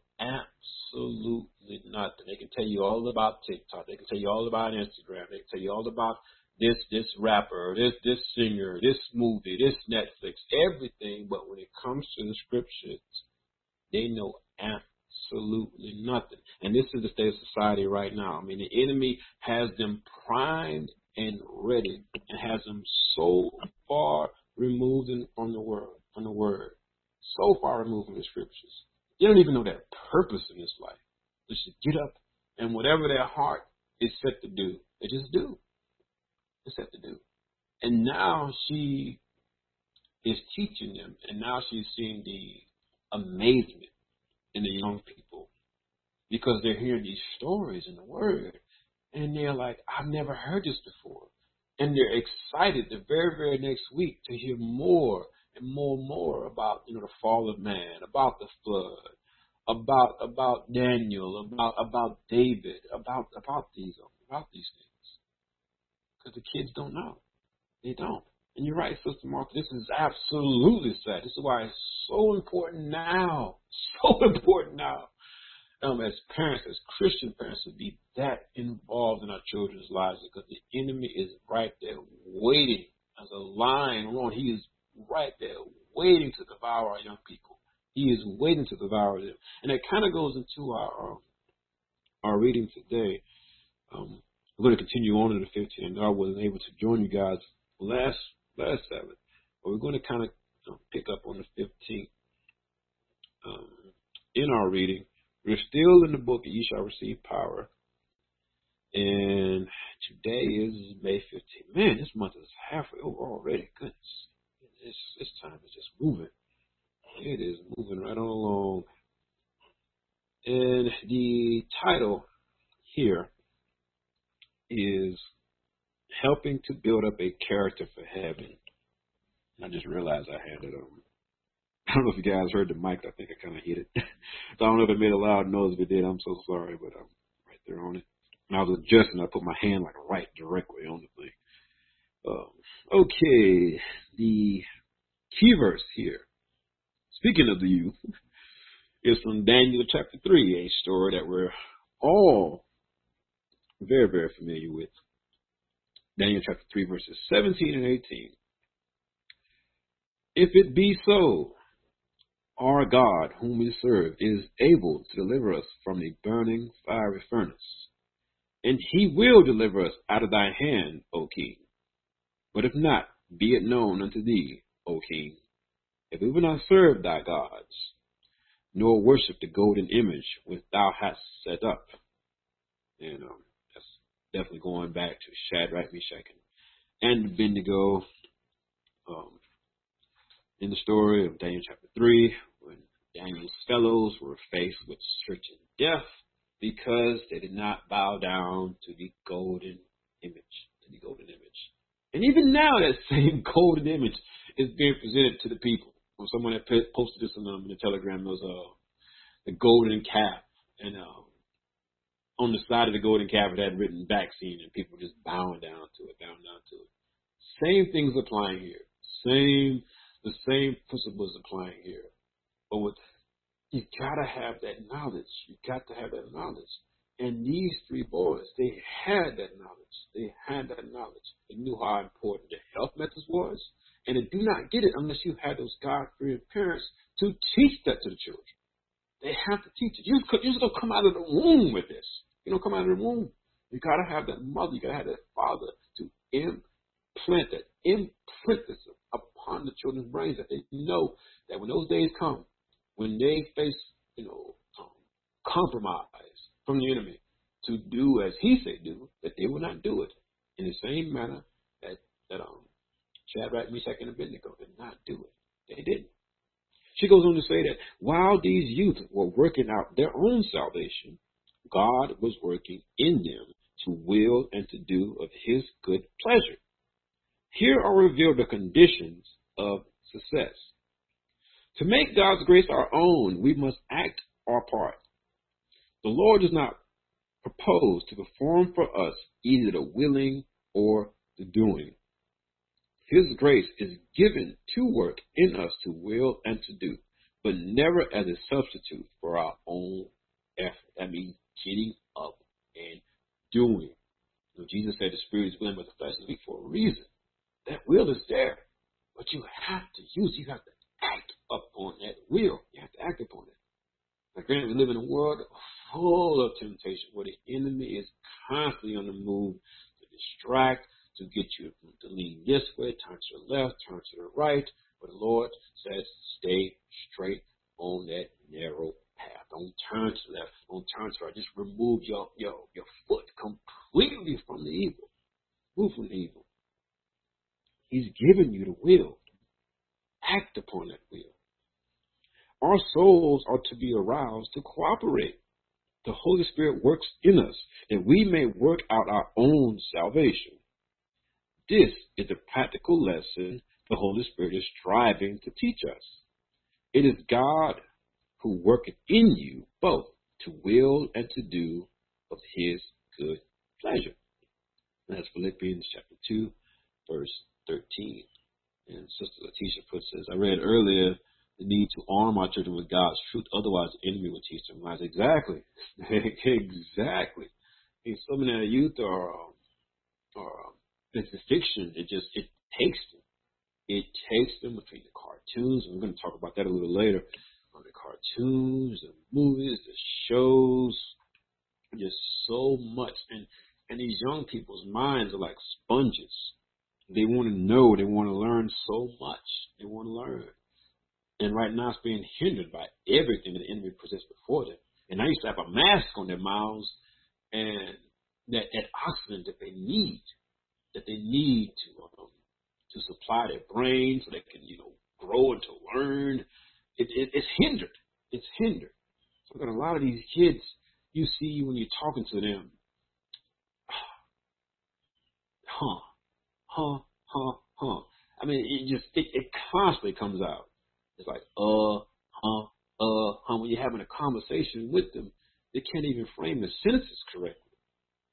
absolutely nothing. They can tell you all about TikTok. They can tell you all about Instagram. They can tell you all about this this rapper, this this singer, this movie, this Netflix, everything. But when it comes to the scriptures, they know absolutely nothing. And this is the state of society right now. I mean, the enemy has them primed and ready and has them so far removed from the word, from the word, so far removed from the scriptures. They don't even know their purpose in this life. They just get up and whatever their heart is set to do, they just do. It's set to do. And now she is teaching them, and now she's seeing the amazement in the young people because they're hearing these stories in the Word, and they're like, I've never heard this before. And they're excited the very, very next week to hear more and more and more about, you know, the fall of man, about the flood, about about Daniel, about about David, about about these about these things. Because the kids don't know. They don't. And you're right, Sister Martha, this is absolutely sad. This is why it's so important now. So important now. Um, as parents, as Christian parents, to be that involved in our children's lives because the enemy is right there waiting as a lion roaring. He is right there waiting to devour our young people. He is waiting to devour them. And it kind of goes into our um, our reading today. Um, we're going to continue on in the fifteenth. I wasn't able to join you guys last last Sabbath, but we're going to kind of you know, pick up on the fifteenth um, in our reading. We're still in the book of Ye Shall Receive Power, and today is May fifteenth. Man, this month is halfway over already. Goodness, this this time is just moving. It is moving right on along. And the title here is Helping to Build Up a Character for Heaven. I just realized I had it on. I don't know if you guys heard the mic. I think I kind of hit it. So I don't know if it made a loud noise. If it did, I'm so sorry, but I'm right there on it. And I was adjusting. I put my hand like right directly on the thing. Um, okay, the key verse here, speaking of the youth, is from Daniel chapter three, a story that we're all very, very familiar with. Daniel chapter three, verses seventeen and eighteen. If it be so, our God, whom we serve, is able to deliver us from a burning fiery furnace, and he will deliver us out of thy hand, O king. But if not, be it known unto thee, O king, if we will not serve thy gods, nor worship the golden image which thou hast set up. And um, that's definitely going back to Shadrach, Meshach, and Abednego. Um, in the story of Daniel chapter three, when Daniel's fellows were faced with certain death because they did not bow down to the golden image, to the golden image. And even now, that same golden image is being presented to the people. When someone had posted this in, um, in the Telegram, there was uh, the golden calf, and uh, on the side of the golden calf it had written vaccine, and people just bowing down to it, bowing down to it. Same things applying here. Same, the same principles applying here. But with, you gotta have that knowledge. You got to have that knowledge. And these three boys, they had that knowledge. They had that knowledge. They knew how important the health methods was. And they do not get it unless you have those God-fearing parents to teach that to the children. They have to teach it. You just don't come out of the womb with this. You don't come out of the womb. You got to have that mother. You got to have that father to implant that, imprint this upon the children's brains, that they know that when those days come, when they face, you know, um, compromise from the enemy to do as he said do, that they will not do it in the same manner that, that um, Shadrach, Meshach, and Abednego did not do it. They didn't. She goes on to say that while these youth were working out their own salvation, God was working in them to will and to do of his good pleasure. Here are revealed the conditions of success. To make God's grace our own, we must act our part. The Lord does not propose to perform for us either the willing or the doing. His grace is given to work in us to will and to do, but never as a substitute for our own effort. That means getting up and doing. You know, Jesus said the spirit is willing, but the flesh is weak for a reason. That will is there, but you have to use it. You have to act upon that will. You have to act upon it. Now, granted, we live in a world full of temptation where the enemy is constantly on the move to distract, to get you to lean this way, turn to the left, turn to the right. But the Lord says, stay straight on that narrow path. Don't turn to the left. Don't turn to the right. Just remove your, your, your foot completely from the evil. Move from the evil. He's given you the will. Act upon that will. Our souls are to be aroused to cooperate. The Holy Spirit works in us that we may work out our own salvation. This is the practical lesson the Holy Spirit is striving to teach us. It is God who worketh in you both to will and to do of his good pleasure. And that's Philippians chapter two, verse thirteen. And Sister Letitia puts this, I read earlier, the need to arm our children with God's truth, otherwise the enemy will teach them lies. Exactly. Exactly. And so many of the youth are, are it's a fiction. It just, it takes them. It takes them between the cartoons, and we're going to talk about that a little later, on the cartoons, the movies, the shows, just so much. And, and these young people's minds are like sponges. They want to know. They want to learn so much. They want to learn. And right now it's being hindered by everything that the enemy presents before them. And I used to have a mask on their mouths and that, that oxygen that they need, that they need to um, to supply their brain so they can, you know, grow and to learn. It, it, it's hindered. It's hindered. So I've got a lot of these kids, you see when you're talking to them, huh, huh, huh, huh. I mean, it just, it, it constantly comes out. It's like, uh, huh, uh, huh. When you're having a conversation with them, they can't even frame the sentences correctly.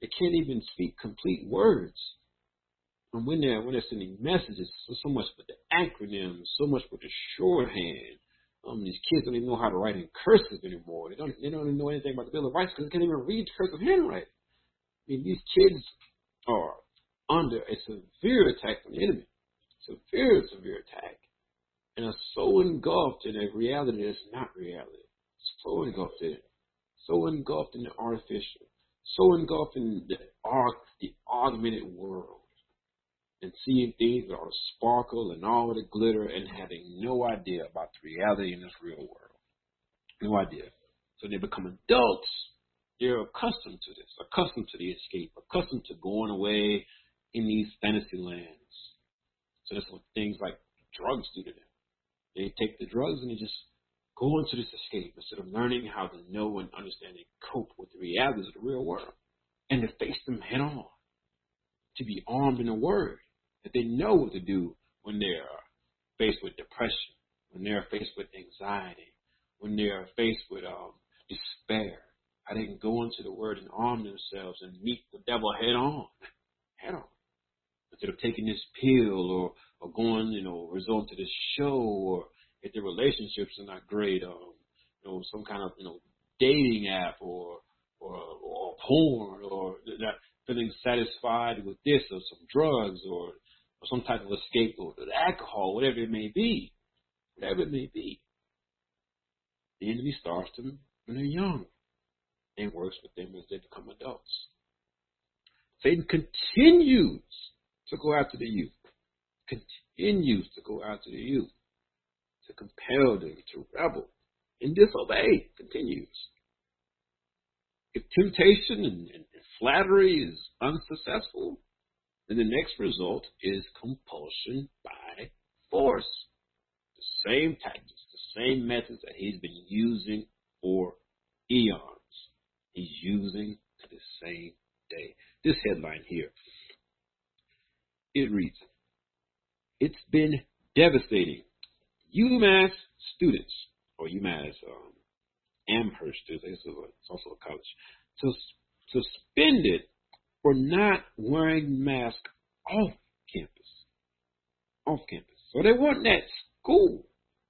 They can't even speak complete words. And when they're when they're sending messages, so, so much for the acronyms, so much for the shorthand. Um, these kids don't even know how to write in cursive anymore. They don't they don't even know anything about the Bill of Rights because they can't even read cursive handwriting. I mean, these kids are under a severe attack from the enemy, severe, severe attack, and are so engulfed in a reality that's not reality. So engulfed in it, so engulfed in the artificial, so engulfed in the art, the augmented world. And seeing things that are sparkle and all the glitter and having no idea about the reality in this real world. No idea. So they become adults. They're accustomed to this, accustomed to the escape, accustomed to going away in these fantasy lands. So that's what things like drugs do to them. They take the drugs and they just go into this escape instead of learning how to know and understand and cope with the realities of the real world and to face them head on. To be armed in a word. That they know what to do when they're faced with depression, when they're faced with anxiety, when they're faced with um, despair. How they can go into the word and arm themselves and meet the devil head on, head on. Instead of taking this pill or, or going, you know, resort to this show, or if their relationships are not great, um, you know, some kind of, you know, dating app or or, or porn, or not feeling satisfied with this or some drugs or, or some type of escape or alcohol, whatever it may be, whatever it may be. The enemy starts them when they're young and works with them as they become adults. Satan continues to go after the youth, continues to go after the youth, to compel them to rebel and disobey, continues. If temptation and, and flattery is unsuccessful, then the next result is compulsion by force. The same tactics, the same methods that he's been using for eons. He's using to the same day. This headline here, it reads, it's been devastating. UMass students, or UMass um, Amherst, it's also a college, suspended for not wearing masks off campus. Off campus. So they weren't at school.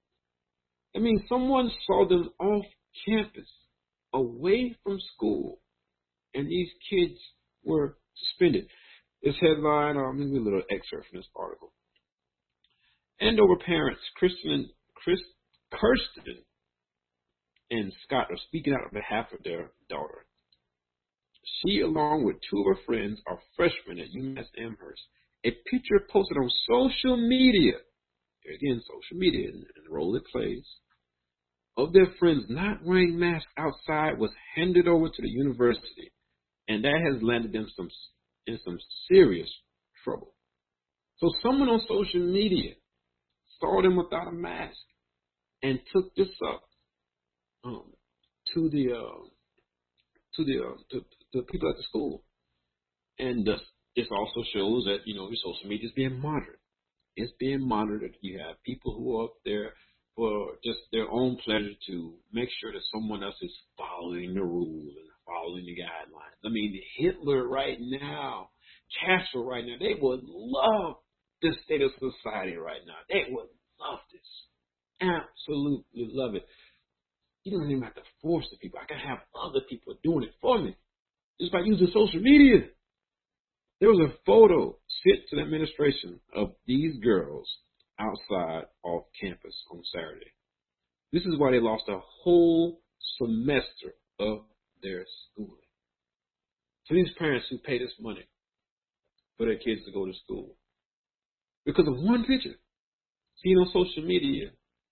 I mean, someone saw them off campus, away from school, and these kids were suspended. This headline, um, let me read a little excerpt from this article. Andover parents, Kristen, Chris, Kirsten and Scott, are speaking out on behalf of their daughter. She, along with two of her friends, are freshmen at UMass Amherst. A picture posted on social media, here again, social media, and the role it plays, of their friends not wearing masks outside was handed over to the university, and that has landed them some in some serious trouble. So someone on social media saw them without a mask and took this up um, to the uh, to the uh, to, to people at the school, and uh, this also shows that, you know, your social media is being monitored. It's being monitored. You have people who are up there for just their own pleasure to make sure that someone else is following the rules and following the guidelines. I mean, Hitler right now, Castro right now, they would love this state of society right now. They would love this. Absolutely love it. You don't even have to force the people. I can have other people doing it for me just by using social media. There was a photo sent to the administration of these girls outside off campus on Saturday. This is why they lost a whole semester of their schooling. So these parents who pay this money for their kids to go to school, because of one picture seen on social media,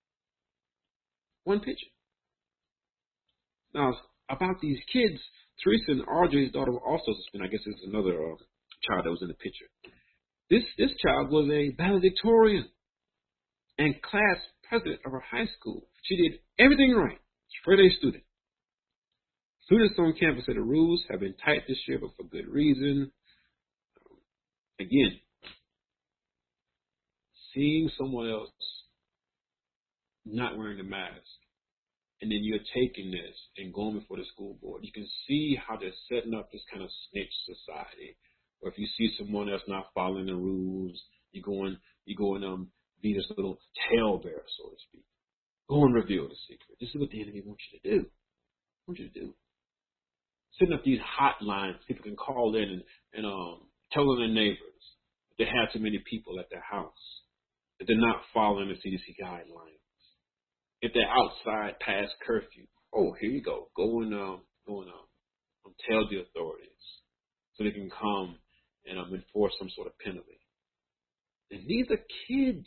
one picture. Now, about these kids, Teresa and Audrey's daughter were also suspended. I guess there's another uh, child that was in the picture. This this child was a valedictorian and class president of her high school. She did everything right. Straight A student. Students on campus said the rules have been tight this year, but for good reason. Again, seeing someone else not wearing a mask and then you're taking this and going before the school board. You can see how they're setting up this kind of snitch society, where if you see someone that's not following the rules, you go and you go and um be this little talebearer, so to speak. Go and reveal the secret. This is what the enemy wants you to do. What you to do? Setting up these hotlines people can call in and, and um telling their neighbors if they have too many people at their house, that they're not following the C D C guidelines. If they're outside past curfew, oh, here you go. Go and um, go and um, um, tell the authorities so they can come and um, enforce some sort of penalty. And these are kids.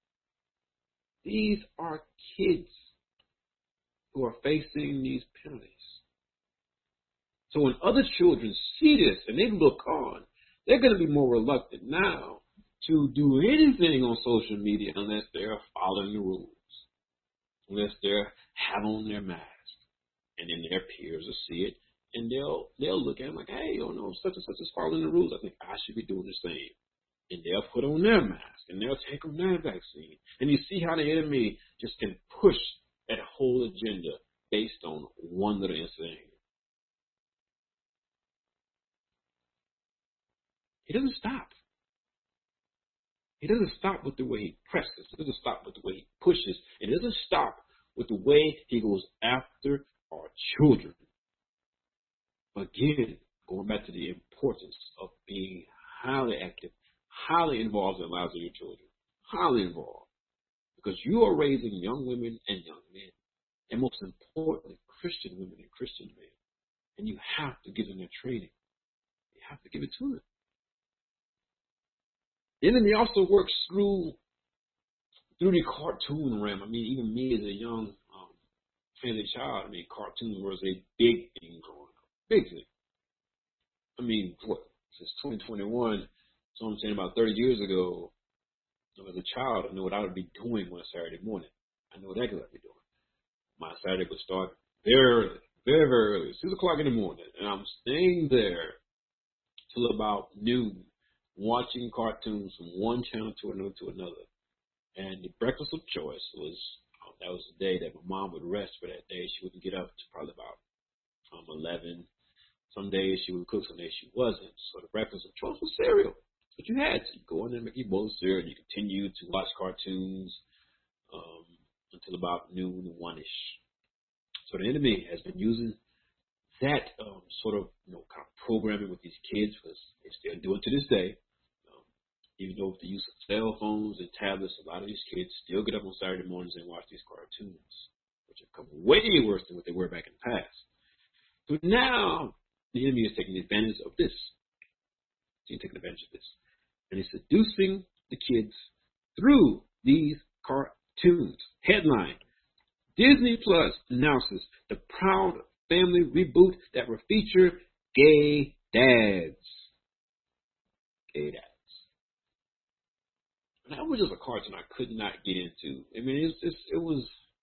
These are kids who are facing these penalties. So when other children see this and they look on, they're going to be more reluctant now to do anything on social media unless they're following the rules. Unless they have on their mask, and then their peers will see it, and they'll they'll look at them like, hey, you know, such and such is following the rules. I think I should be doing the same. And they'll put on their mask, and they'll take on their vaccine. And you see how the enemy just can push that whole agenda based on one little incident. He doesn't stop. He doesn't stop with the way he presses. He doesn't stop with the way he pushes. It doesn't stop with the way he goes after our children. Again, going back to the importance of being highly active, highly involved in the lives of your children. Highly involved. Because you are raising young women and young men. And most importantly, Christian women and Christian men. And you have to give them their training. You have to give it to them. The enemy also works through through the cartoon realm. I mean, even me as a young um, family child, I mean, cartoons was a big thing growing up. Big thing. I mean, what, since twenty twenty-one, so I'm saying about thirty years ago, as a child, I knew what I would be doing on a Saturday morning. I knew exactly what I'd be doing. My Saturday would start very early, very, very early, six o'clock in the morning, and I'm staying there till about noon, watching cartoons from one channel to another to another. And the breakfast of choice was, um, that was the day that my mom would rest for that day. She wouldn't get up to probably about um, eleven. Some days she would cook, some days she wasn't. So the breakfast of choice was cereal. That's what you had. So you go in there and make your bowl of cereal, and you continue to watch cartoons um, until about noon, one-ish. So the enemy has been using that um, sort of, you know, kind of programming with these kids, because they still do it to this day. Even though with the use of cell phones and tablets, a lot of these kids still get up on Saturday mornings and watch these cartoons, which have come way worse than what they were back in the past. So now the enemy is taking advantage of this. He's taking advantage of this. And he's seducing the kids through these cartoons. Headline: Disney Plus announces the Proud Family reboot that will feature gay dads. Gay dads. That was just a cartoon I could not get into. I mean, it's just, it was,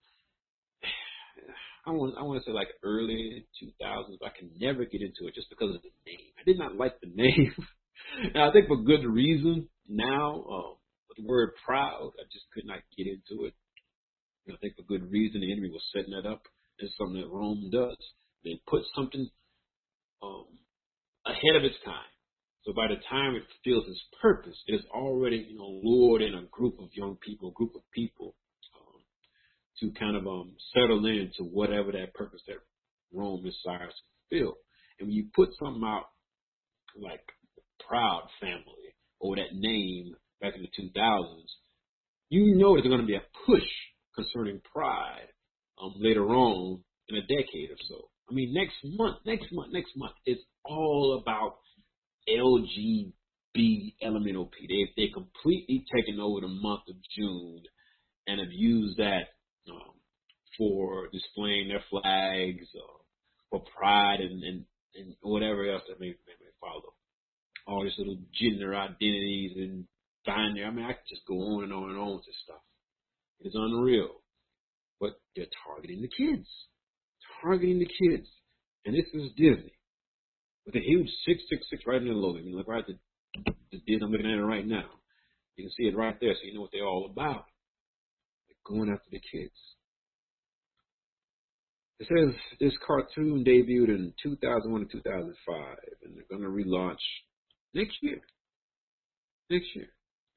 I want, I want to say like early two thousands, but I can never get into it just because of the name. I did not like the name. And I think for good reason. Now, um, with the word proud, I just could not get into it. And I think for good reason, the enemy was setting that up. It's something that Rome does. They put something um, ahead of its time. So by the time it fulfills its purpose, it is already, you know, lured in a group of young people, a group of people um, to kind of um, settle into whatever that purpose that Rome desires to fulfill. And when you put something out like Proud Family or that name back in the two thousands, you know there's going to be a push concerning pride um, later on in a decade or so. I mean, next month, next month, next month, it's all about L G B L M N O P. They they completely taken over the month of June and have used that um, for displaying their flags, uh, for pride, and, and, and whatever else that may, may, may follow. All these little gender identities and binary. I mean, I could just go on and on and on with this stuff. It's unreal. But they're targeting the kids. Targeting the kids. And this is Disney. With a huge six six six right in the logo. I mean, look right at the, the deal I'm looking at it right now. You can see it right there, so you know what they're all about. They're going after the kids. It says this cartoon debuted in two thousand one and two thousand five, and they're going to relaunch next year. Next year.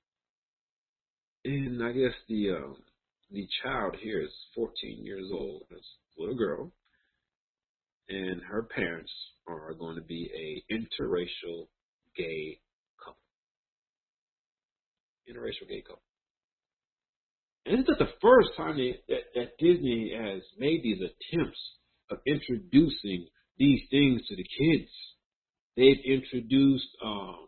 And I guess the um, the child here is fourteen years old. It's a little girl. And her parents are going to be a interracial gay couple. Interracial gay couple. And it's not the first time they, that, that Disney has made these attempts of introducing these things to the kids. They've introduced um,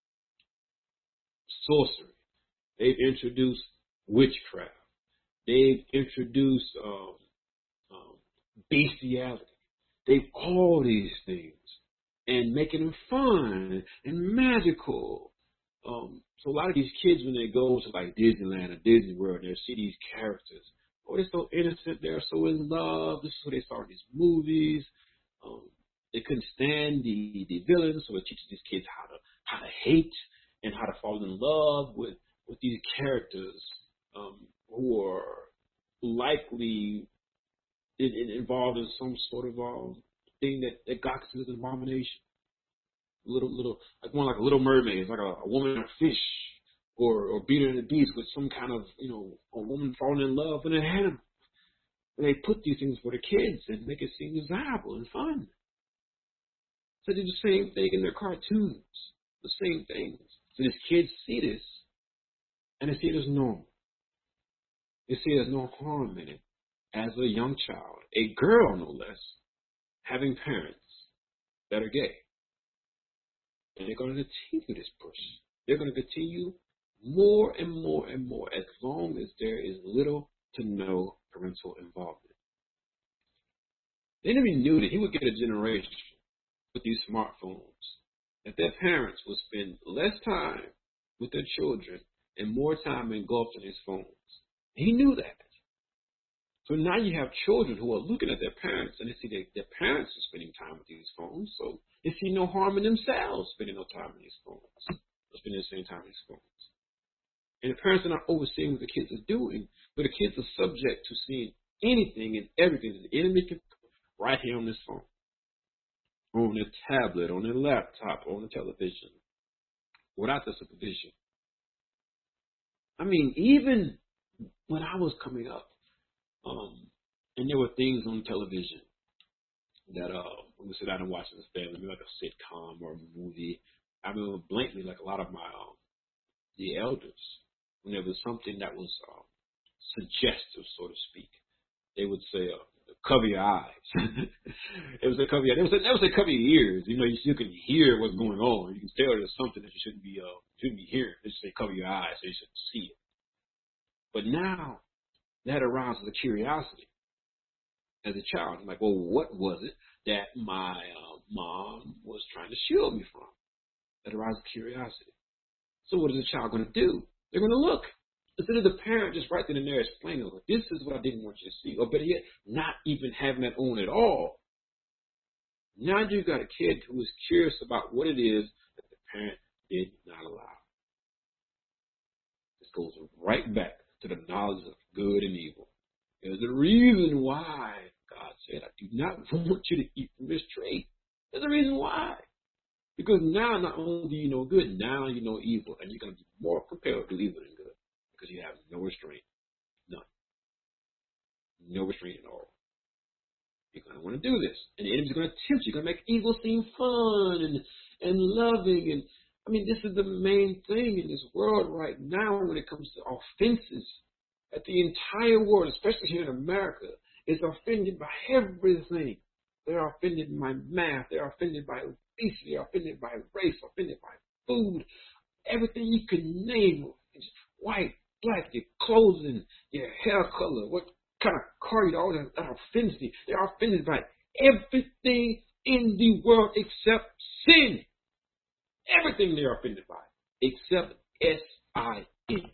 sorcery. They've introduced witchcraft. They've introduced um, um, bestiality. They've all these things and making them fun and magical. Um, so a lot of these kids, when they go to like Disneyland or Disney World, they see these characters. Oh, they're so innocent. They're so in love. This is where they saw these movies. Um, they couldn't stand the, the villains, so it teaches these kids how to how to hate and how to fall in love with with these characters um, who are likely in, in, involved in some sort of um, thing that, that God considers an abomination. Little, little, like one like a Little Mermaid, it's like a, a woman and a fish, or or Beauty and the Beast with some kind of, you know, a woman falling in love with an animal. And they put these things for the kids and make it seem desirable and fun. So they do the same thing in their cartoons, the same things. So these kids see this, and they see it as normal. They see there's no harm in it. As a young child, a girl no less, having parents that are gay. And they're going to continue this push. They're going to continue more and more and more as long as there is little to no parental involvement. The enemy knew that he would get a generation with these smartphones, that their parents would spend less time with their children and more time engulfed in these phones. He knew that. So now you have children who are looking at their parents and they see that their parents are spending time with these phones, so they see no harm in themselves spending no time in these phones, or spending the same time in these phones. And the parents are not overseeing what the kids are doing, but the kids are subject to seeing anything and everything that the enemy can put right here on this phone, on their tablet, on their laptop, on the television, without the supervision. I mean, even when I was coming up, Um, and there were things on television that uh, when we sit down and watch as a family, maybe like a sitcom or a movie. I remember blankly, like a lot of my um, the elders, when there was something that was um, suggestive, so to speak, they would say, uh, "Cover your eyes." It was a cover your. They would say, they would say, "Cover your ears." You know, you still can hear what's going on. You can tell there's something that you shouldn't be uh, shouldn't be hearing. They just say, "Cover your eyes," so you should see it. But now, that arouses a curiosity as a child. I'm like, well, what was it that my uh, mom was trying to shield me from? That arouses curiosity. So what is a child going to do? They're going to look. Instead of the parent just right then and there explaining, well, this is what I didn't want you to see. Or better yet, not even having that on at all. Now you've got a kid who is curious about what it is that the parent did not allow. This goes right back to the knowledge of good and evil. There's a reason why God said, I do not want you to eat from this tree. There's a reason why. Because now not only do you know good, now you know evil. And you're going to be more compelled to do evil than good. Because you have no restraint. None. No restraint at all. You're going to want to do this. And the enemy's going to tempt you. You're going to make evil seem fun and, and loving. And I mean, this is the main thing in this world right now when it comes to offenses. That the entire world, especially here in America, is offended by everything. They are offended by math. They are offended by obesity. They are offended by race. Offended by food. Everything you can name. It's white, black, your clothing, your hair color, what kind of car you are, that offends you. They are offended by everything in the world except sin. Everything they are offended by, except S I N.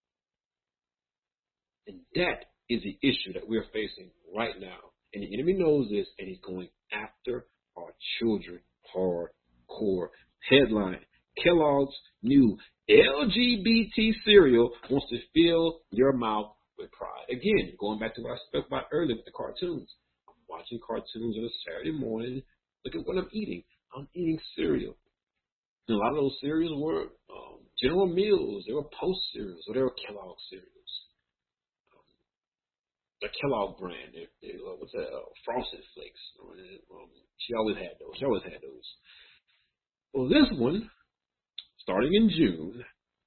And that is the issue that we're facing right now. And the enemy knows this, and he's going after our children hardcore. Headline, Kellogg's new L G B T cereal wants to fill your mouth with pride. Again, going back to what I spoke about earlier with the cartoons. watching cartoons on a Saturday morning. Look at what I'm eating. I'm eating cereal. And a lot of those cereals were um, General Mills. They were Post cereals, or they were Kellogg cereals. Um, the Kellogg brand. They, they, uh, what's that? Uh, Frosted Flakes. Um, she always had those. She always had those. Well, this one, starting in June,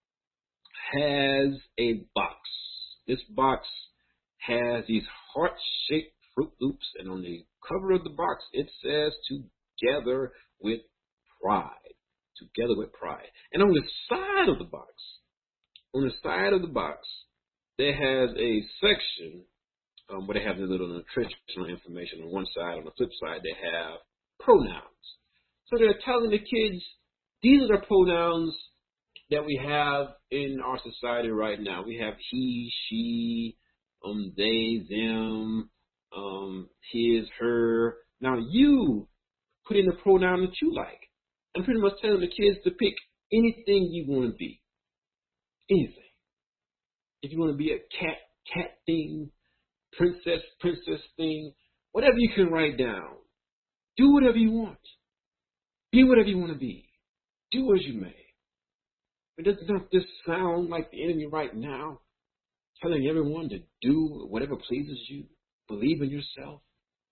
has a box. This box has these heart-shaped Fruit Loops, and on the cover of the box, it says "Together with Pride." Together with Pride. And on the side of the box, on the side of the box, there has a section um, where they have the little nutritional information on one side. On the flip side, they have pronouns. So they're telling the kids, these are the pronouns that we have in our society right now. We have he, she, um, they, them, um, his, her. Now you put in the pronoun that you like. I'm pretty much telling the kids to pick anything you want to be. Anything. If you want to be a cat, cat thing, princess, princess thing, whatever you can write down. Do whatever you want. Be whatever you want to be. Do as you may. But doesn't this sound like the enemy right now? Telling everyone to do whatever pleases you. Believe in yourself.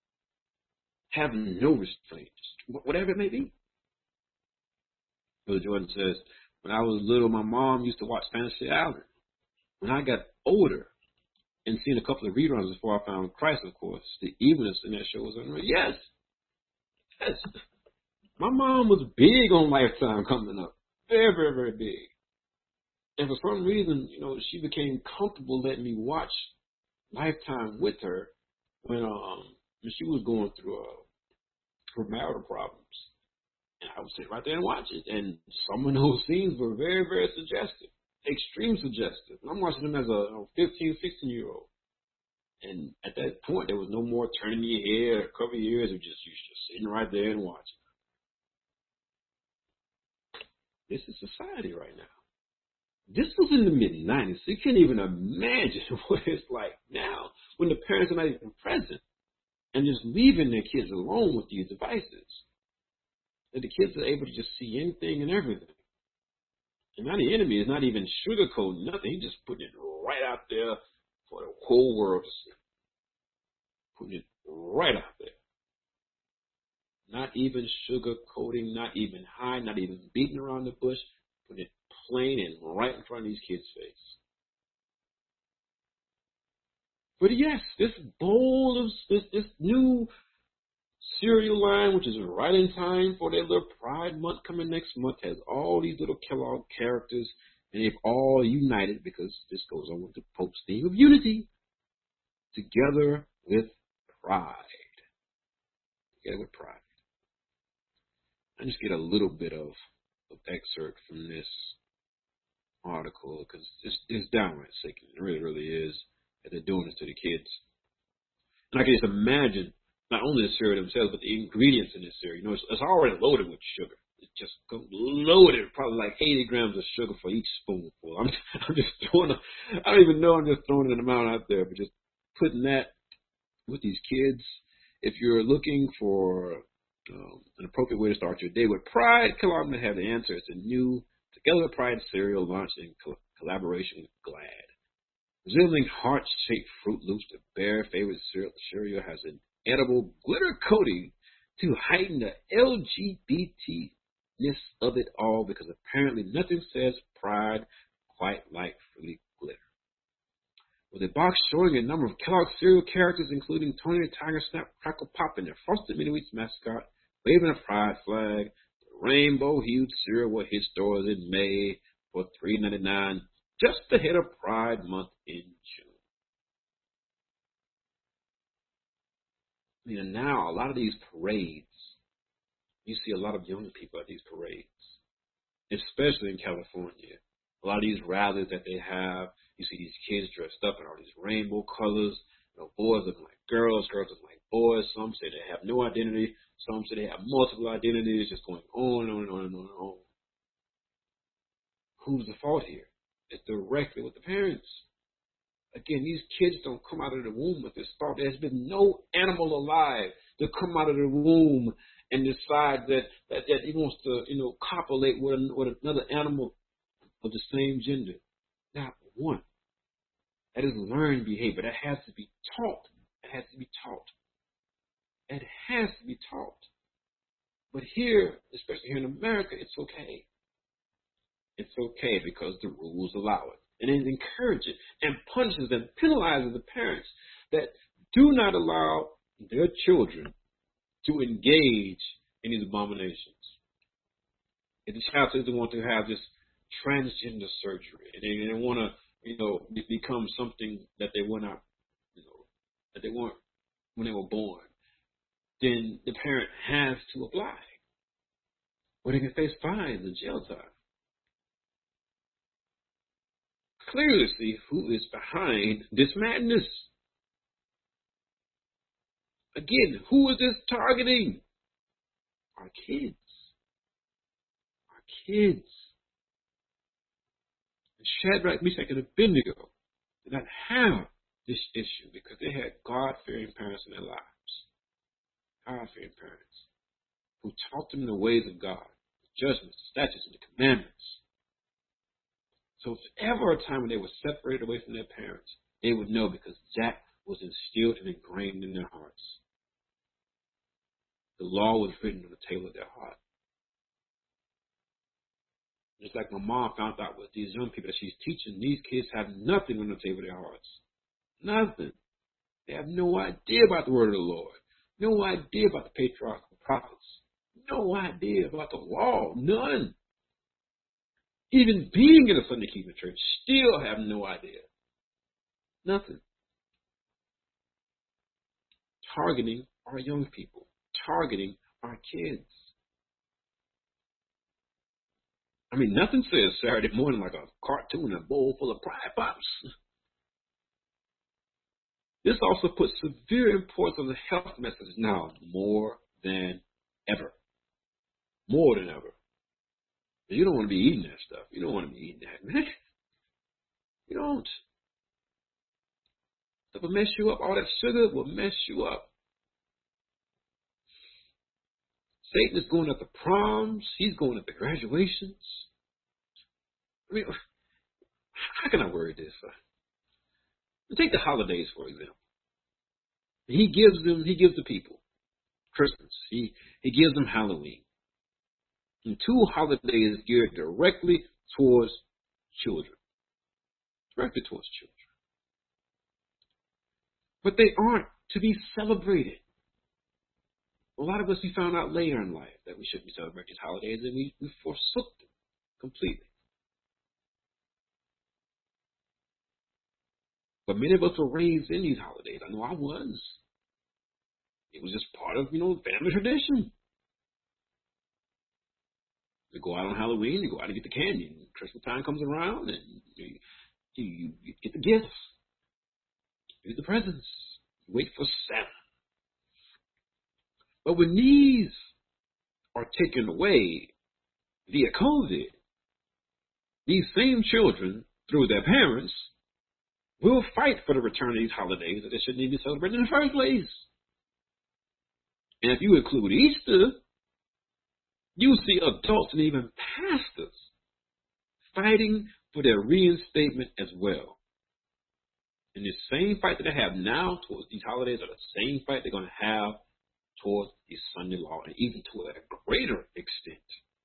Have no restraints. Whatever it may be. Brother Jordan says, when I was little, my mom used to watch Fantasy Island. When I got older and seen a couple of reruns before I found Christ, of course, the evilness in that show was unreal. Yes. Yes. My mom was big on Lifetime coming up. Very, very, very big. And for some reason, you know, she became comfortable letting me watch Lifetime with her when um when she was going through uh, her marital problems. And I would sit right there and watch it. And some of those scenes were very, very suggestive. Extreme suggestive. And I'm watching them as a fifteen, sixteen-year-old. And at that point, there was no more turning your hair, cover your ears. It was just, you were just sitting right there and watching. This is society right now. This was in the mid nineties. So you can't even imagine what it's like now when the parents are not even present and just leaving their kids alone with these devices. That the kids are able to just see anything and everything. And now the enemy is not even sugarcoating nothing. He's just putting it right out there for the whole world to see. Putting it right out there. Not even sugarcoating, not even hiding, not even beating around the bush. Putting it plain and right in front of these kids' face. But yes, this bowl of this, this new cereal line, which is right in time for their little Pride Month coming next month, has all these little Kellogg characters, and they've all united because this goes on with the Pope's theme of unity. Together with pride. Together with pride. I just get a little bit of, of excerpt from this article because it's, it's downright sickening. It really, really is that they're doing this to the kids. And I can just imagine not only the cereal themselves, but the ingredients in this cereal. You know, it's, it's already loaded with sugar. It's just loaded, probably like eighty grams of sugar for each spoonful. I'm, I'm just throwing, a, I don't even know, I'm just throwing an amount out there, but just putting that with these kids. If you're looking for um, an appropriate way to start your day with pride, Kellogg may have the answer. It's a new Together with Pride cereal launched in co- collaboration with Glad. Resembling heart-shaped Fruit Loops, the Bear favorite cereal, cereal has an edible glitter coating to heighten the L G B T-ness of it all, because apparently nothing says pride quite like fruity glitter. With a box showing a number of Kellogg cereal characters, including Tony the Tiger, Snap, Crackle, Pop, and their Frosted Mini Wheats mascot, waving a pride flag, the rainbow-hued cereal will hit stores in May for three ninety-nine, just ahead of Pride Month in June. You know, now a lot of these parades, you see a lot of young people at these parades, especially in California. A lot of these rallies that they have, you see these kids dressed up in all these rainbow colors. You know, boys looking like girls, girls looking like boys. Some say they have no identity. Some say they have multiple identities, just going on and on and on and on and on. Who's the fault here? It's directly with the parents. Again, these kids don't come out of the womb with this thought. There's been no animal alive to come out of the womb and decide that, that, that he wants to, you know, copulate with, with another animal of the same gender. Not one. That is learned behavior. That has to be taught. It has to be taught. It has to be taught. But here, especially here in America, it's okay. It's okay because the rules allow it. And it encourages and punishes and penalizes the parents that do not allow their children to engage in these abominations. If the child says they want to have this transgender surgery and they, they want to, you know, become something that they were not, you know, that they weren't when they were born, then the parent has to apply. Or they can face fines and jail time. Clearly see who is behind this madness. Again, who is this targeting? Our kids. Our kids. And Shadrach, Meshach, and Abednego did not have this issue because they had God-fearing parents in their lives. God-fearing parents who taught them the ways of God, the judgments, the statutes, and the commandments. So if ever a time when they were separated away from their parents, they would know because that was instilled and ingrained in their hearts. The law was written on the table of their heart. Just like my mom found out with these young people that she's teaching, these kids have nothing on the table of their hearts. Nothing. They have no idea about the word of the Lord. No idea about the patriarchs and prophets. No idea about the law. None. Even being in a Sunday keeping church, still have no idea. Nothing. Targeting our young people. Targeting our kids. I mean, nothing says Saturday morning like a cartoon, a bowl full of Pride Pops. This also puts severe importance on the health message now more than ever. More than ever. You don't want to be eating that stuff. You don't want to be eating that, man. You don't. It will mess you up. All that sugar will mess you up. Satan is going at the proms. He's going at the graduations. I mean, how can I word this? Take the holidays, for example. He gives them, he gives the people Christmas. He, he gives them Halloween. And two holidays geared directly towards children. Directly towards children. But they aren't to be celebrated. A lot of us, we found out later in life that we shouldn't be celebrating these holidays, and we, we forsook them completely. But many of us were raised in these holidays. I know I was. It was just part of, you know, family tradition. You go out on Halloween, you go out and get the candy. And Christmas time comes around, and you, you, you get the gifts. You get the presents. You wait for Santa. But when these are taken away via COVID, these same children, through their parents, will fight for the return of these holidays that they shouldn't even be celebrated in the first place. And if you include Easter, you see adults and even pastors fighting for their reinstatement as well. And the same fight that they have now towards these holidays are the same fight they're going to have towards the Sunday law, and even to a greater extent.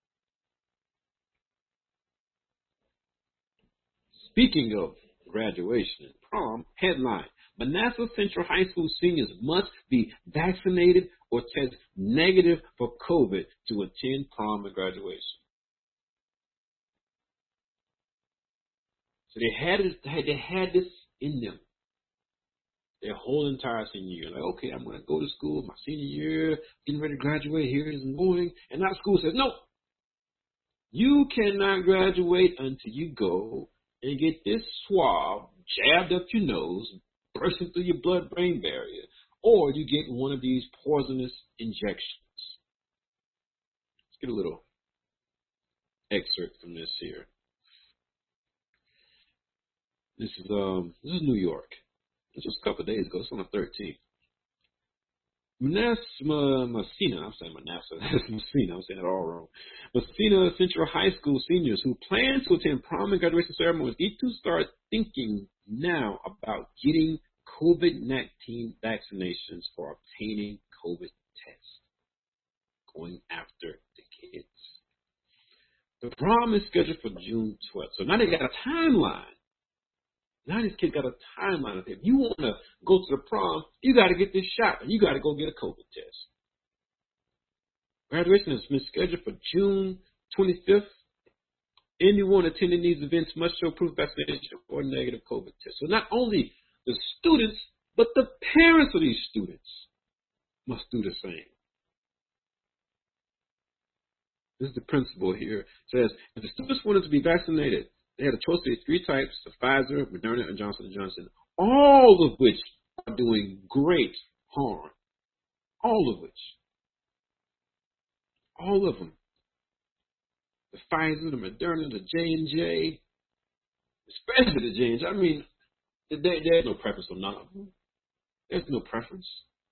Speaking of graduation and prom, headline: Manassas Central High School seniors must be vaccinated or test negative for COVID to attend prom and graduation. So they had this, they had this in them. Their whole entire senior year. Like, okay, I'm going to go to school my senior year, getting ready to graduate, here it is going. And now school says, no, you cannot graduate until you go and get this swab jabbed up your nose, bursting through your blood-brain barrier, or you get one of these poisonous injections. Let's get a little excerpt from this here. This is um this is New York. This was a couple of days ago. It's on the thirteenth. Manassas, Messina, I'm saying Manassas, Messina, I'm saying it all wrong. Messina Central High School seniors who plan to attend prom and graduation ceremonies need to start thinking now about getting COVID nineteen vaccinations for obtaining COVID tests, going after the kids. The prom is scheduled for June twelfth, so now they got a timeline. Now these kids got a timeline of it. If you want to go to the prom, you got to get this shot, and you got to go get a COVID test. Graduation has been scheduled for June twenty-fifth. Anyone attending these events must show proof of vaccination or negative COVID test. So not only the students, but the parents of these students must do the same. This is the principle here. It says, if the students wanted to be vaccinated, they had a choice of three types, the Pfizer, Moderna, and Johnson and Johnson, all of which are doing great harm. All of which. All of them. The Pfizer, the Moderna, the J and J, especially the J and J. I mean, there, there's no preference on none of them. There's no preference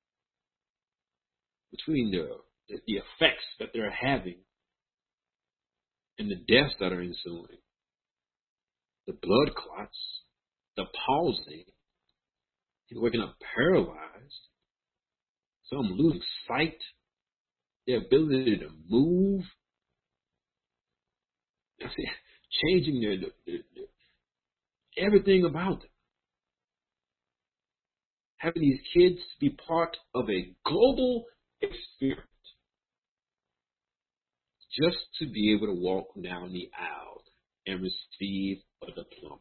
between the, the, the effects that they're having and the deaths that are ensuing. The blood clots, the palsy, people waking up paralyzed, some losing sight, their ability to move, changing their, their, their everything about them. Having these kids be part of a global experiment just to be able to walk down the aisle and receive a diploma.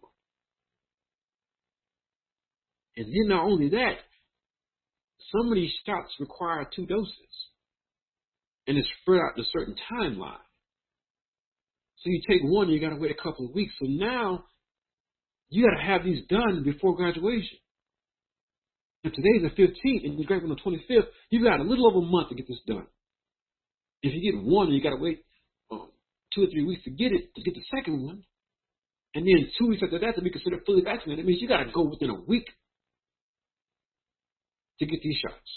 And then not only that, some of these shots require two doses. And it's spread out to a certain timeline. So you take one, you got to wait a couple of weeks. So now you got to have these done before graduation. And today's the fifteenth, and you graduate on the twenty-fifth. You've got a little over a month to get this done. If you get one, you got to wait um, two or three weeks to get it, to get the second one. And then two weeks after that to be considered fully vaccinated. It means you got to go within a week to get these shots.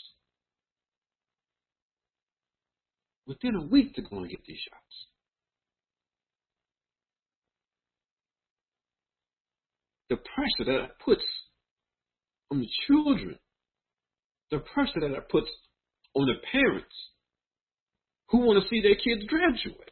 Within a week to go and get these shots. The pressure that it puts on the children, the pressure that it puts on the parents who want to see their kids graduate.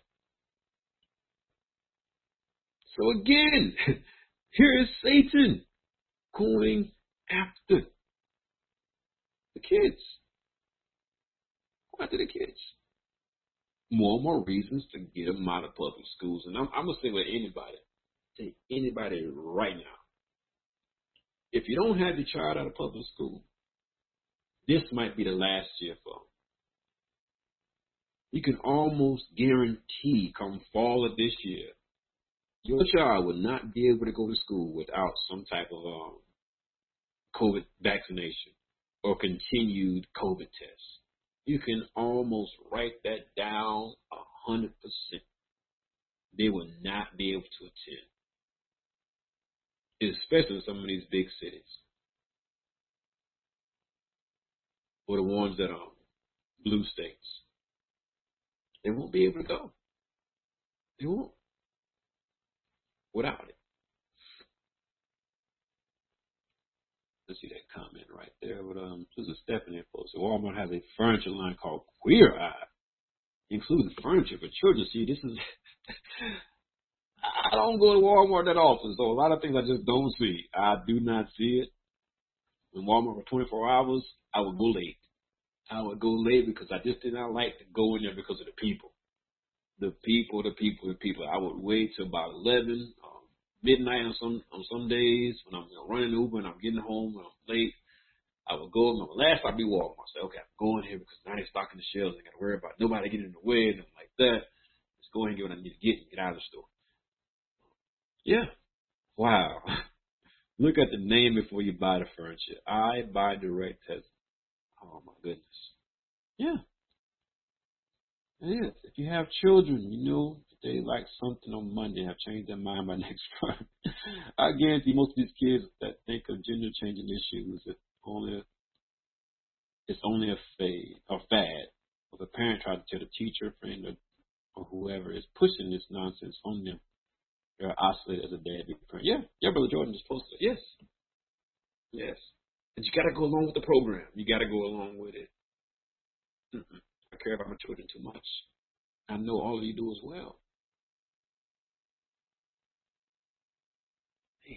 So again, here is Satan going after the kids. Going after the kids. More and more reasons to get them out of public schools. And I'm, I'm going to say with anybody, say anybody right now, if you don't have your child out of public school, this might be the last year for them. You can almost guarantee come fall of this year, your child will not be able to go to school without some type of um, COVID vaccination or continued COVID test. You can almost write that down a hundred percent. They will not be able to attend, especially in some of these big cities or the ones that are blue states. They won't be able to go. They won't. Without it. Let's see that comment right there. But um, this is Stephanie posted. Walmart has a furniture line called Queer Eye, including furniture for children. See, this is. I don't go to Walmart that often, so a lot of things I just don't see. I do not see it. In Walmart for twenty-four hours, I would go late. I would go late because I just did not like to go in there because of the people. The people, the people, the people. I would wait till about eleven, um, midnight on some on some days when I'm you know, running Uber and I'm getting home and I'm late. I would go, and last I'd be Walmart. I say, okay, I'm going here because now they're stocking the shelves. I got to worry about nobody getting in the way and nothing like that. Just go ahead and get what I need to get and get out of the store. Yeah. Wow. Look at the name before you buy the furniture. I buy direct test. Oh, my goodness. Yeah. It is. If you have children, you know, they like something on Monday and have changed their mind by next Friday. I guarantee most of these kids that think of gender changing issues, it's only, it's only a fad, a fad. If a parent tries to tell the teacher, friend, or, or whoever is pushing this nonsense on them, they're isolated as a deadbeat parent. Yeah, yeah, Brother Jordan just posted it. Yes. Yes. But you got to go along with the program. You got to go along with it. Mm-mm. I care about my children too much. I know all of you do as well. Man.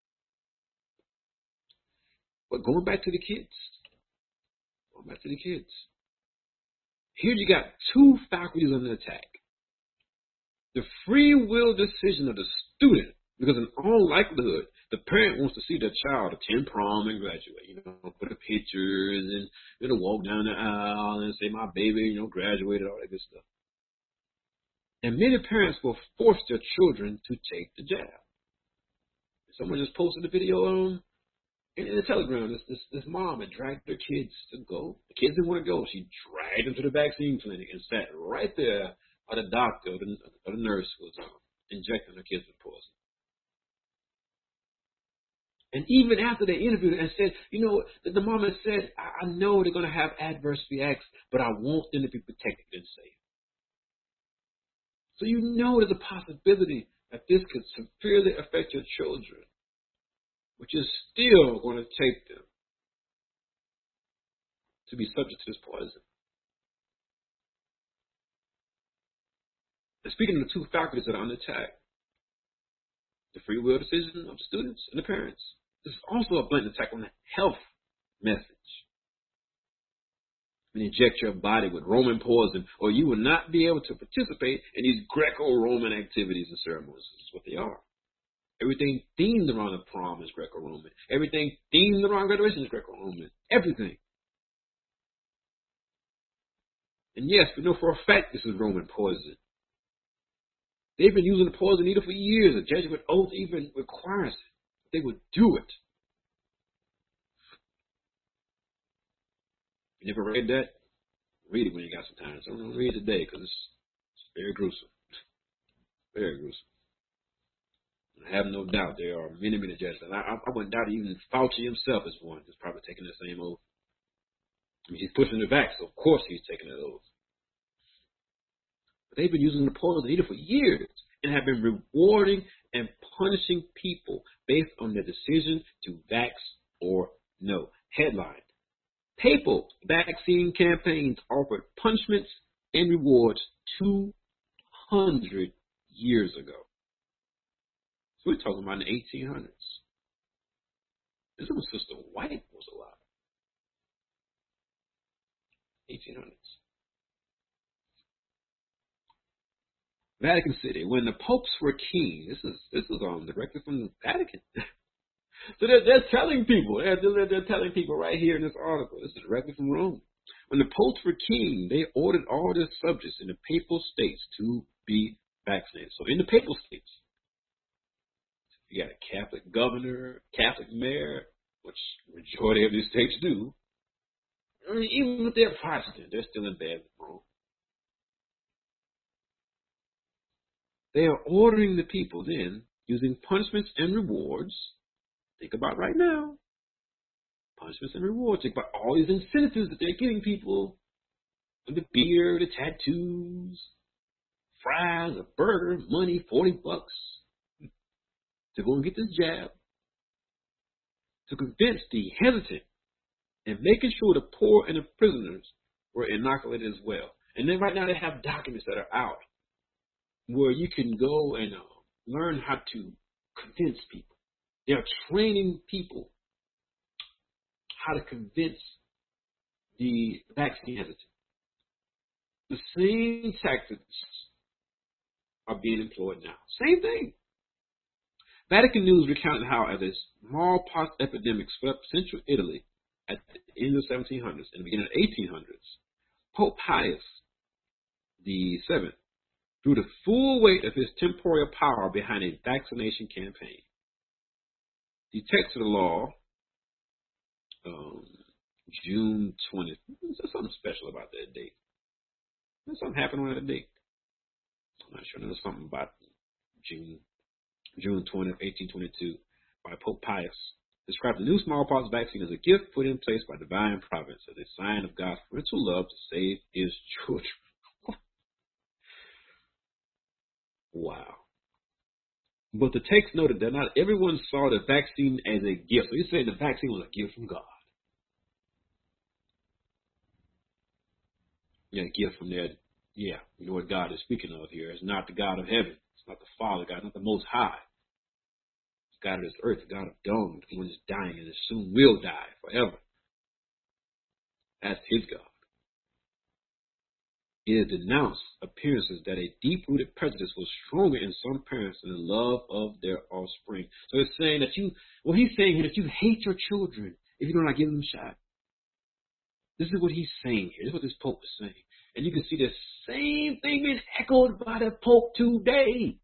But going back to the kids. Going back to the kids. Here you got two faculties under attack. The free will decision of the student, because in all likelihood, the parent wants to see their child attend prom and graduate. You know, put the pictures and, you know, walk down the aisle and say, my baby, you know, graduated, all that good stuff. And many parents will force their children to take the jab. Someone just posted a video on in, in the Telegram. This, this this mom had dragged their kids to go. The kids didn't want to go. She dragged them to the vaccine clinic and sat right there while the doctor or the, or the nurse was uh, injecting her kids with poison. And even after they interviewed her and said, you know, the, the mom had said, I, I know they're going to have adverse reacts, but I want them to be protected and safe. So you know there's a possibility that this could severely affect your children, which is still going to take them to be subject to this poison. And speaking of the two faculties that are under attack, the free will decision of the students and the parents, this is also a blatant attack on the health message. And inject your body with Roman poison, or you will not be able to participate in these Greco-Roman activities and ceremonies. This is what they are. Everything themed around the prom is Greco-Roman. Everything themed around graduation is Greco-Roman. Everything. And yes, we know for a fact this is Roman poison. They've been using the poison needle for years. The Jesuit oath even requires it. They would do it. You never read that? Read it when you got some time. So don't read it today because it's, it's very gruesome. Very gruesome. I have no doubt there are many, many Jesuits. I, I wouldn't doubt even Fauci himself is one who's probably taking the same oath. I mean, he's pushing the vax, so of course he's taking that oath. But they've been using the poison needle for years and have been rewarding and punishing people based on their decision to vax or no. Headline: Papal vaccine campaigns offered punishments and rewards two hundred years ago. So we're talking about in the eighteen hundreds. This is when Sister White was alive. eighteen hundreds. Vatican City. When the popes were king, this is this is um, directly from the Vatican. So they're, they're telling people, they're, they're, they're telling people right here in this article, this is directly from Rome. When the popes were king, they ordered all their subjects in the papal states to be vaccinated. So in the papal states, you got a Catholic governor, Catholic mayor, which the majority of these states do. I mean, even if they're Protestant, they're still in bed with Rome. They are ordering the people then, using punishments and rewards. Think about right now. Punishments and rewards. Think about all these incentives that they're giving people. The beer, the tattoos, fries, a burger, money, forty bucks to go and get this jab. To convince the hesitant and making sure the poor and the prisoners were inoculated as well. And then right now they have documents that are out where you can go and uh, learn how to convince people. They are training people how to convince the vaccine hesitant. The same tactics are being employed now. Same thing. Vatican News recounted how as a smallpox epidemic swept central Italy at the end of the seventeen hundreds and the beginning of the eighteen hundreds, Pope Pius the seventh threw the full weight of his temporal power behind a vaccination campaign. The text of the law, um, June twentieth, there's something special about that date. There's something happened on that date. I'm not sure. There was something about June, June twentieth, eighteen twenty-two, by Pope Pius. Described the new smallpox vaccine as a gift put in place by divine providence as a sign of God's parental love to save his children. Wow. But the text noted that not everyone saw the vaccine as a gift. So he's saying the vaccine was a gift from God. Yeah, a gift from there. Yeah, you know what God is speaking of here. It's not the God of heaven. It's not the Father God, not the Most High. God of this earth, the God of dung, the one that's dying and soon will die forever. That's his God. It has denounced appearances that a deep-rooted prejudice was stronger in some parents than the love of their offspring. So it's saying that you, well, he's saying here that you hate your children if you do not give them a shot. This is what he's saying here. This is what this Pope is saying. And you can see the same thing being echoed by the Pope today.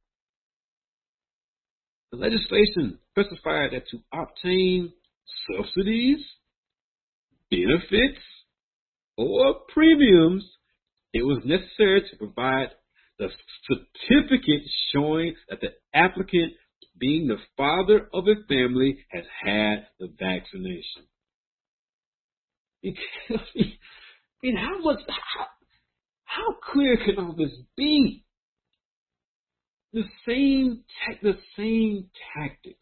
The legislation specified that to obtain subsidies, benefits, or premiums, it was necessary to provide the certificate showing that the applicant, being the father of a family, has had the vaccination. I mean, how much, how, how clear can all this be? The same, te- the same tactics,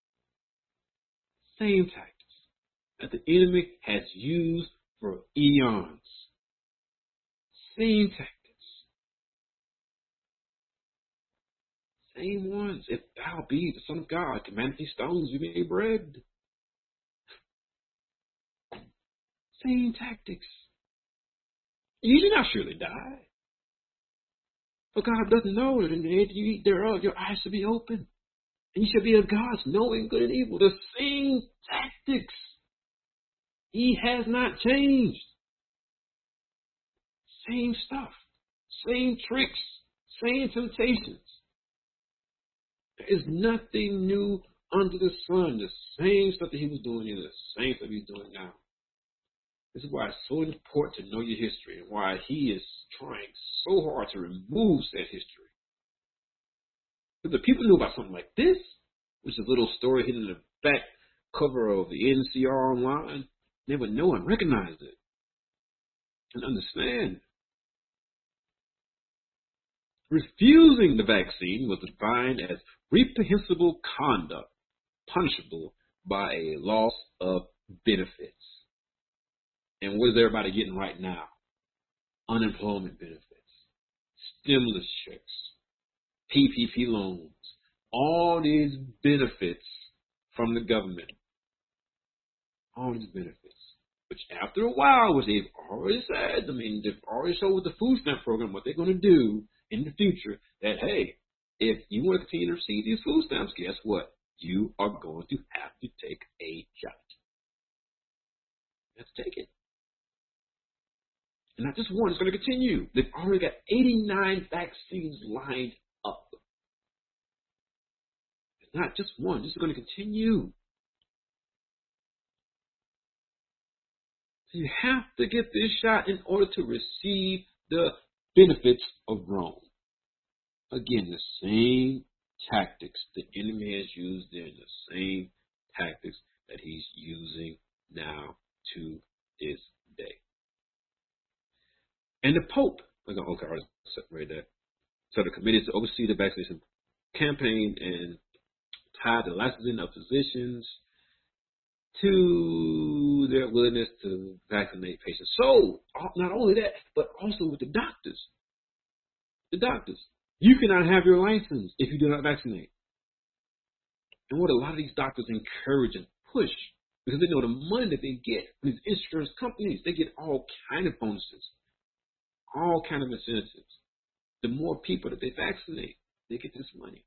same tactics that the enemy has used for eons. Same tactics, same ones. If thou be the Son of God, command these stones be made bread. Same tactics. You shall not surely die. For God doesn't know that in the day that you eat thereof, your eyes shall be open. And you shall be of gods, knowing good and evil. The same tactics. He has not changed. Same stuff. Same tricks. Same temptations. There is nothing new under the sun. The same stuff that he was doing here, the same stuff he's doing now. This is why it's so important to know your history and why he is trying so hard to remove that history. Because if people knew about something like this, which is a little story hidden in the back cover of the N C R online, they would know and recognize it and understand. Refusing the vaccine was defined as reprehensible conduct, punishable by a loss of benefits. And what is everybody getting right now? Unemployment benefits, stimulus checks, P P P loans, all these benefits from the government. All these benefits. Which after a while, which they've already said, I mean, they've already showed with the food stamp program what they're going to do in the future, that, hey, if you want to continue to receive these food stamps, guess what? You are going to have to take a shot. Let's take it. And not just one, it's going to continue. They've already got eighty-nine vaccines lined up. It's not just one, this is going to continue. So you have to get this shot in order to receive the benefits of Rome. Again, the same tactics the enemy has used then, the same tactics that he's using now to this day. And the Pope, okay, I already separated that. So the committee to oversee the vaccination campaign and tie the licensing of physicians to their willingness to vaccinate patients. So, not only that, but also with the doctors. The doctors. You cannot have your license if you do not vaccinate. And what a lot of these doctors encourage and push, because they know the money that they get from these insurance companies, they get all kind of bonuses, all kind of incentives. The more people that they vaccinate, they get this money.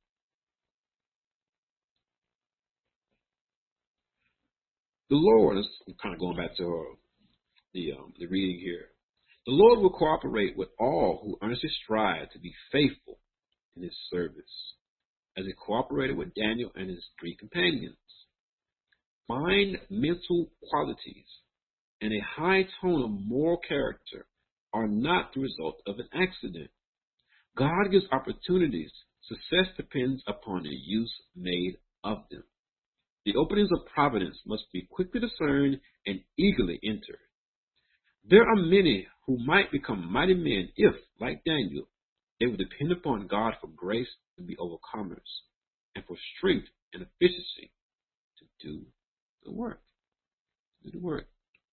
The Lord, I'm kind of going back to uh, the um, the reading here. The Lord will cooperate with all who earnestly strive to be faithful in his service, as he cooperated with Daniel and his three companions. Fine mental qualities and a high tone of moral character are not the result of an accident, God gives opportunities. Success depends upon the use made of them. The openings of providence must be quickly discerned and eagerly entered. There are many who might become mighty men if, like Daniel, they would depend upon God for grace to be overcomers and for strength and efficiency to do the work. To do the work.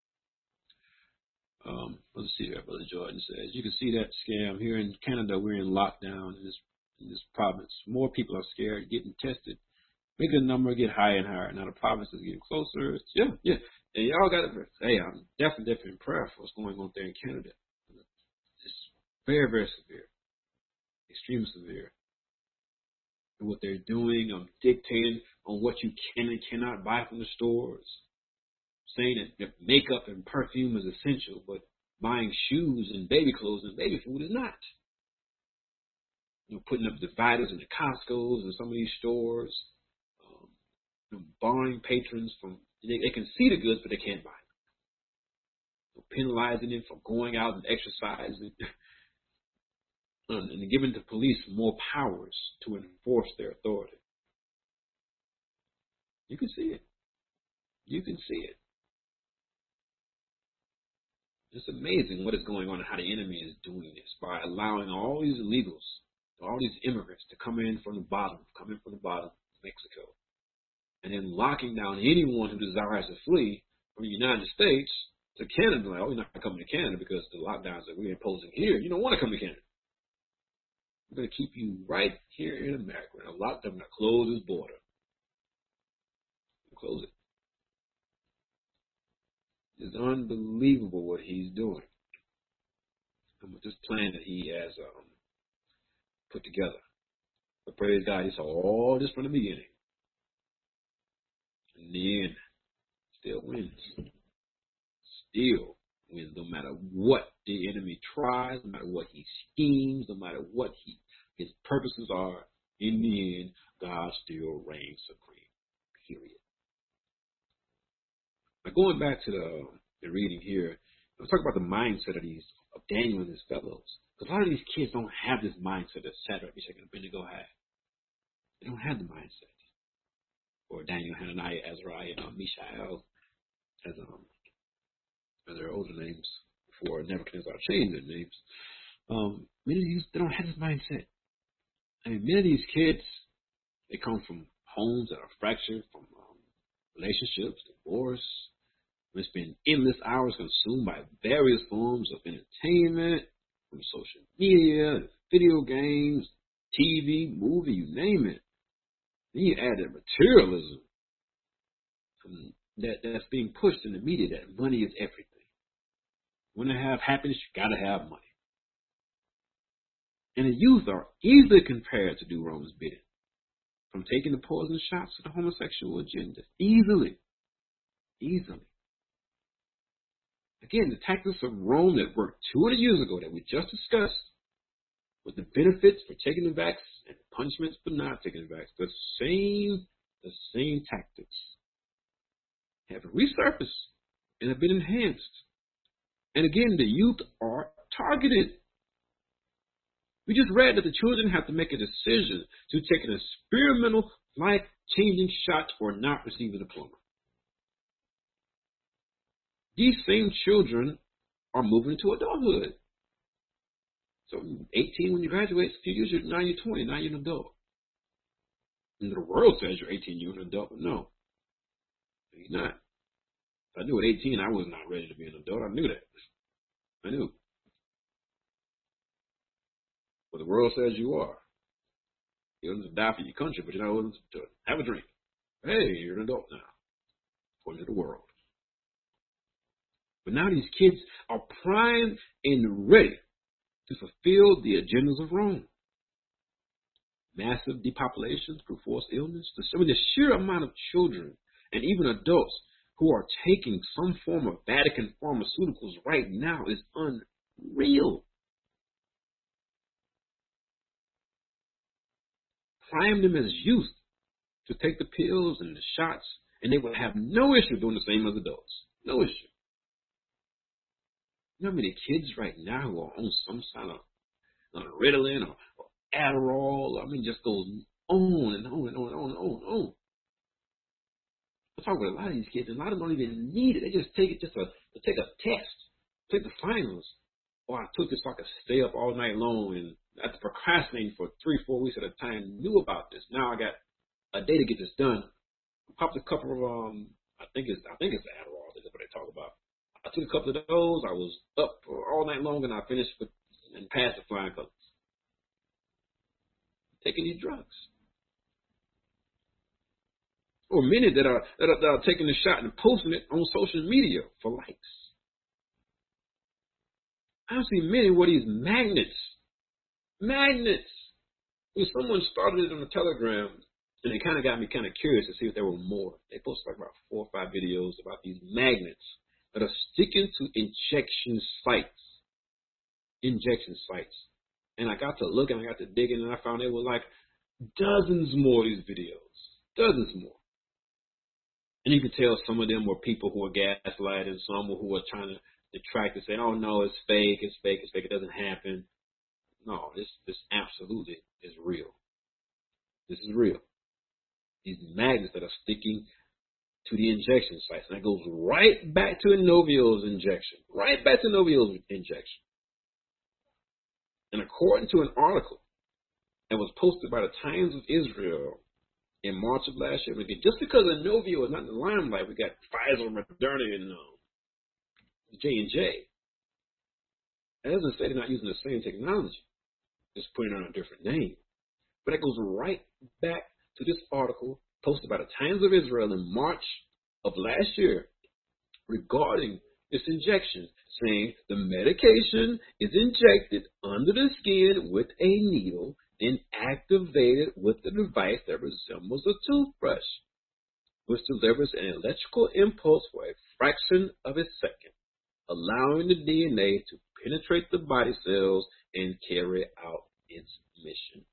Um, let's see here, Brother Jordan says. You can see that scam here in Canada. We're in lockdown in this in this province. More people are scared, getting tested. Make the number get higher and higher. Now the province is getting closer. It's, yeah, yeah. And y'all got to, hey, I'm definitely, definitely in prayer for what's going on there in Canada. It's very, very severe. Extremely severe. And what they're doing, um, dictating on what you can and cannot buy from the stores. Saying that makeup and perfume is essential, but buying shoes and baby clothes and baby food is not. You know, putting up dividers in the Costco's and some of these stores. Barring patrons from, they, they can see the goods, but they can't buy them. So penalizing them for going out and exercising, and, and giving the police more powers to enforce their authority. You can see it. You can see it. It's amazing what is going on and how the enemy is doing this by allowing all these illegals, all these immigrants to come in from the bottom, come in from the bottom of Mexico. And then locking down anyone who desires to flee from the United States to Canada. Like, oh, you're not coming to Canada because the lockdowns that we're imposing here, you don't want to come to Canada. We're going to keep you right here in America. We're going to lock them, we're going to close this border. We'll close it. It's unbelievable what he's doing. And with this plan that he has um, put together. But praise God, he saw all this from the beginning. In the end, still wins. Still wins, no matter what the enemy tries, no matter what he schemes, no matter what he his purposes are. In the end, God still reigns supreme. Period. Now, going back to the, the reading here, let's talk about the mindset of these of Daniel and his fellows. Because a lot of these kids don't have this mindset that Shadrach, Meshach, and Abednego had. They don't have the mindset. Or Daniel, Hananiah, Azariah, and Mishael, as um, as their older names before Nebuchadnezzar changed their names. Um, many of these, they don't have this mindset. I mean, many of these kids, they come from homes that are fractured, from um, relationships, divorce. They spend endless hours consumed by various forms of entertainment, from social media, video games, T V, movie, you name it. Then you add that materialism um, that, that's being pushed in the media, that money is everything. When to have happiness, you got to have money. And the youth are easily compared to do Rome's bidding, from taking the poison shots to the homosexual agenda. Easily. Easily. Again, the tactics of Rome that worked two hundred years ago that we just discussed, with the benefits for taking the vax and the punishments for not taking the vax, the same, the same tactics have resurfaced and have been enhanced. And again, the youth are targeted. We just read that the children have to make a decision to take an experimental, life-changing shot or not receive a diploma. These same children are moving to adulthood. So eighteen when you graduate, a few years, now you're twenty, now you're an adult. And the world says you're eighteen, you're an adult, but no, you're not. If I knew at eighteen I was not ready to be an adult. I knew that. I knew. But the world says you are. You're willing to die for your country, but you're not willing to have a drink. Hey, you're an adult now, according to the world. But now these kids are primed and ready to fulfill the agendas of Rome. Massive depopulation through forced illness. I mean, the sheer amount of children and even adults who are taking some form of Vatican pharmaceuticals right now is unreal. Prime them as youth to take the pills and the shots, and they would have no issue doing the same as adults. No issue. You know how many kids right now who are on some kind of on Ritalin or, or Adderall. I mean, just goes on and on and on and on and on and on. I talk with a lot of these kids, and a lot of them don't even need it. They just take it just to, to take a test, take the finals. Or I took this so I could stay up all night long, and after procrastinating for three, four weeks at a time, knew about this. Now I got a day to get this done. I popped a couple of um, I think it's I think it's the Adderall. That's what they talk about. I took a couple of those. I was up for all night long, and I finished with, and passed the flying colors. Taking these drugs. Or many that are, that are that are taking the shot and posting it on social media for likes. I've seen many where these magnets, magnets. When someone started it on the Telegram, and it kind of got me kind of curious to see if there were more. They posted like about four or five videos about these magnets that are sticking to injection sites. Injection sites. And I got to look and I got to digging, and I found there were like dozens more of these videos. Dozens more. And you could tell some of them were people who were gaslighting, some who were trying to detract and say, oh no, it's fake, it's fake, it's fake, it doesn't happen. No, this this absolutely is real. This is real. These magnets that are sticking to the injection sites. And that goes right back to Inovio's injection. Right back to Inovio's injection. And according to an article that was posted by the Times of Israel in March of last year, again, just because Inovio is not in the limelight, we got Pfizer, Moderna, and um, J and J. That doesn't say they're not using the same technology, just putting it on a different name. But it goes right back to this article posted by the Times of Israel in March of last year regarding this injection, saying the medication is injected under the skin with a needle and activated with a device that resembles a toothbrush, which delivers an electrical impulse for a fraction of a second, allowing the D N A to penetrate the body cells and carry out its mission.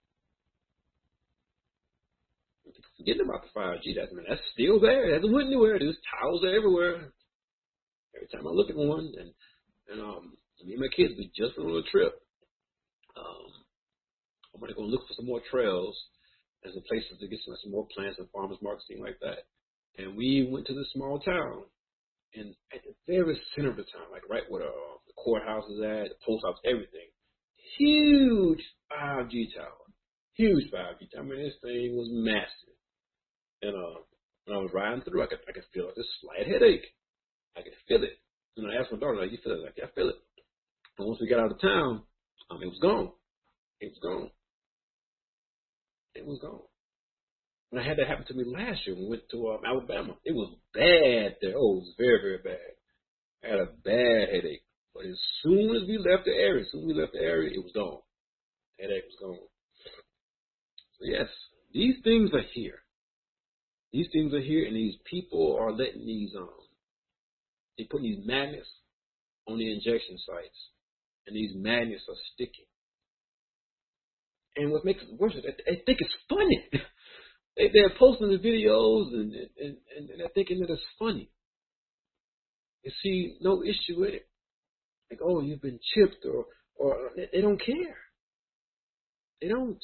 Forgetting about the five G, that's, I mean, that's still there. It hasn't went anywhere. There's towels everywhere. Every time I look at one, and, and um, me and my kids, we just went on a trip. Um, I'm going to go look for some more trails and some places to get some, some more plants and farmers markets, things like that. And we went to this small town, and at the very center of the town, like right where the, uh, the courthouse is at, the post office, everything, huge five G tower, huge five G tower. I mean, this thing was massive. And uh, when I was riding through, I could I could feel like this slight headache. I could feel it. And I asked my daughter, like, you feel it? Like, yeah, I feel it. And once we got out of town, um, it was gone. It was gone. It was gone. And I had that happen to me last year when we went to um, Alabama. It was bad there. Oh, it was very, very bad. I had a bad headache. But as soon as we left the area, as soon as we left the area, it was gone. The headache was gone. So yes, these things are here. These things are here, and these people are letting these, um, they put these magnets on the injection sites, and these magnets are sticking. And what makes it worse is that they think it's funny. they, they're posting the videos, and, and, and they're thinking that it's funny. They see no issue with it. Like, oh, you've been chipped, or, or they, they don't care. They don't.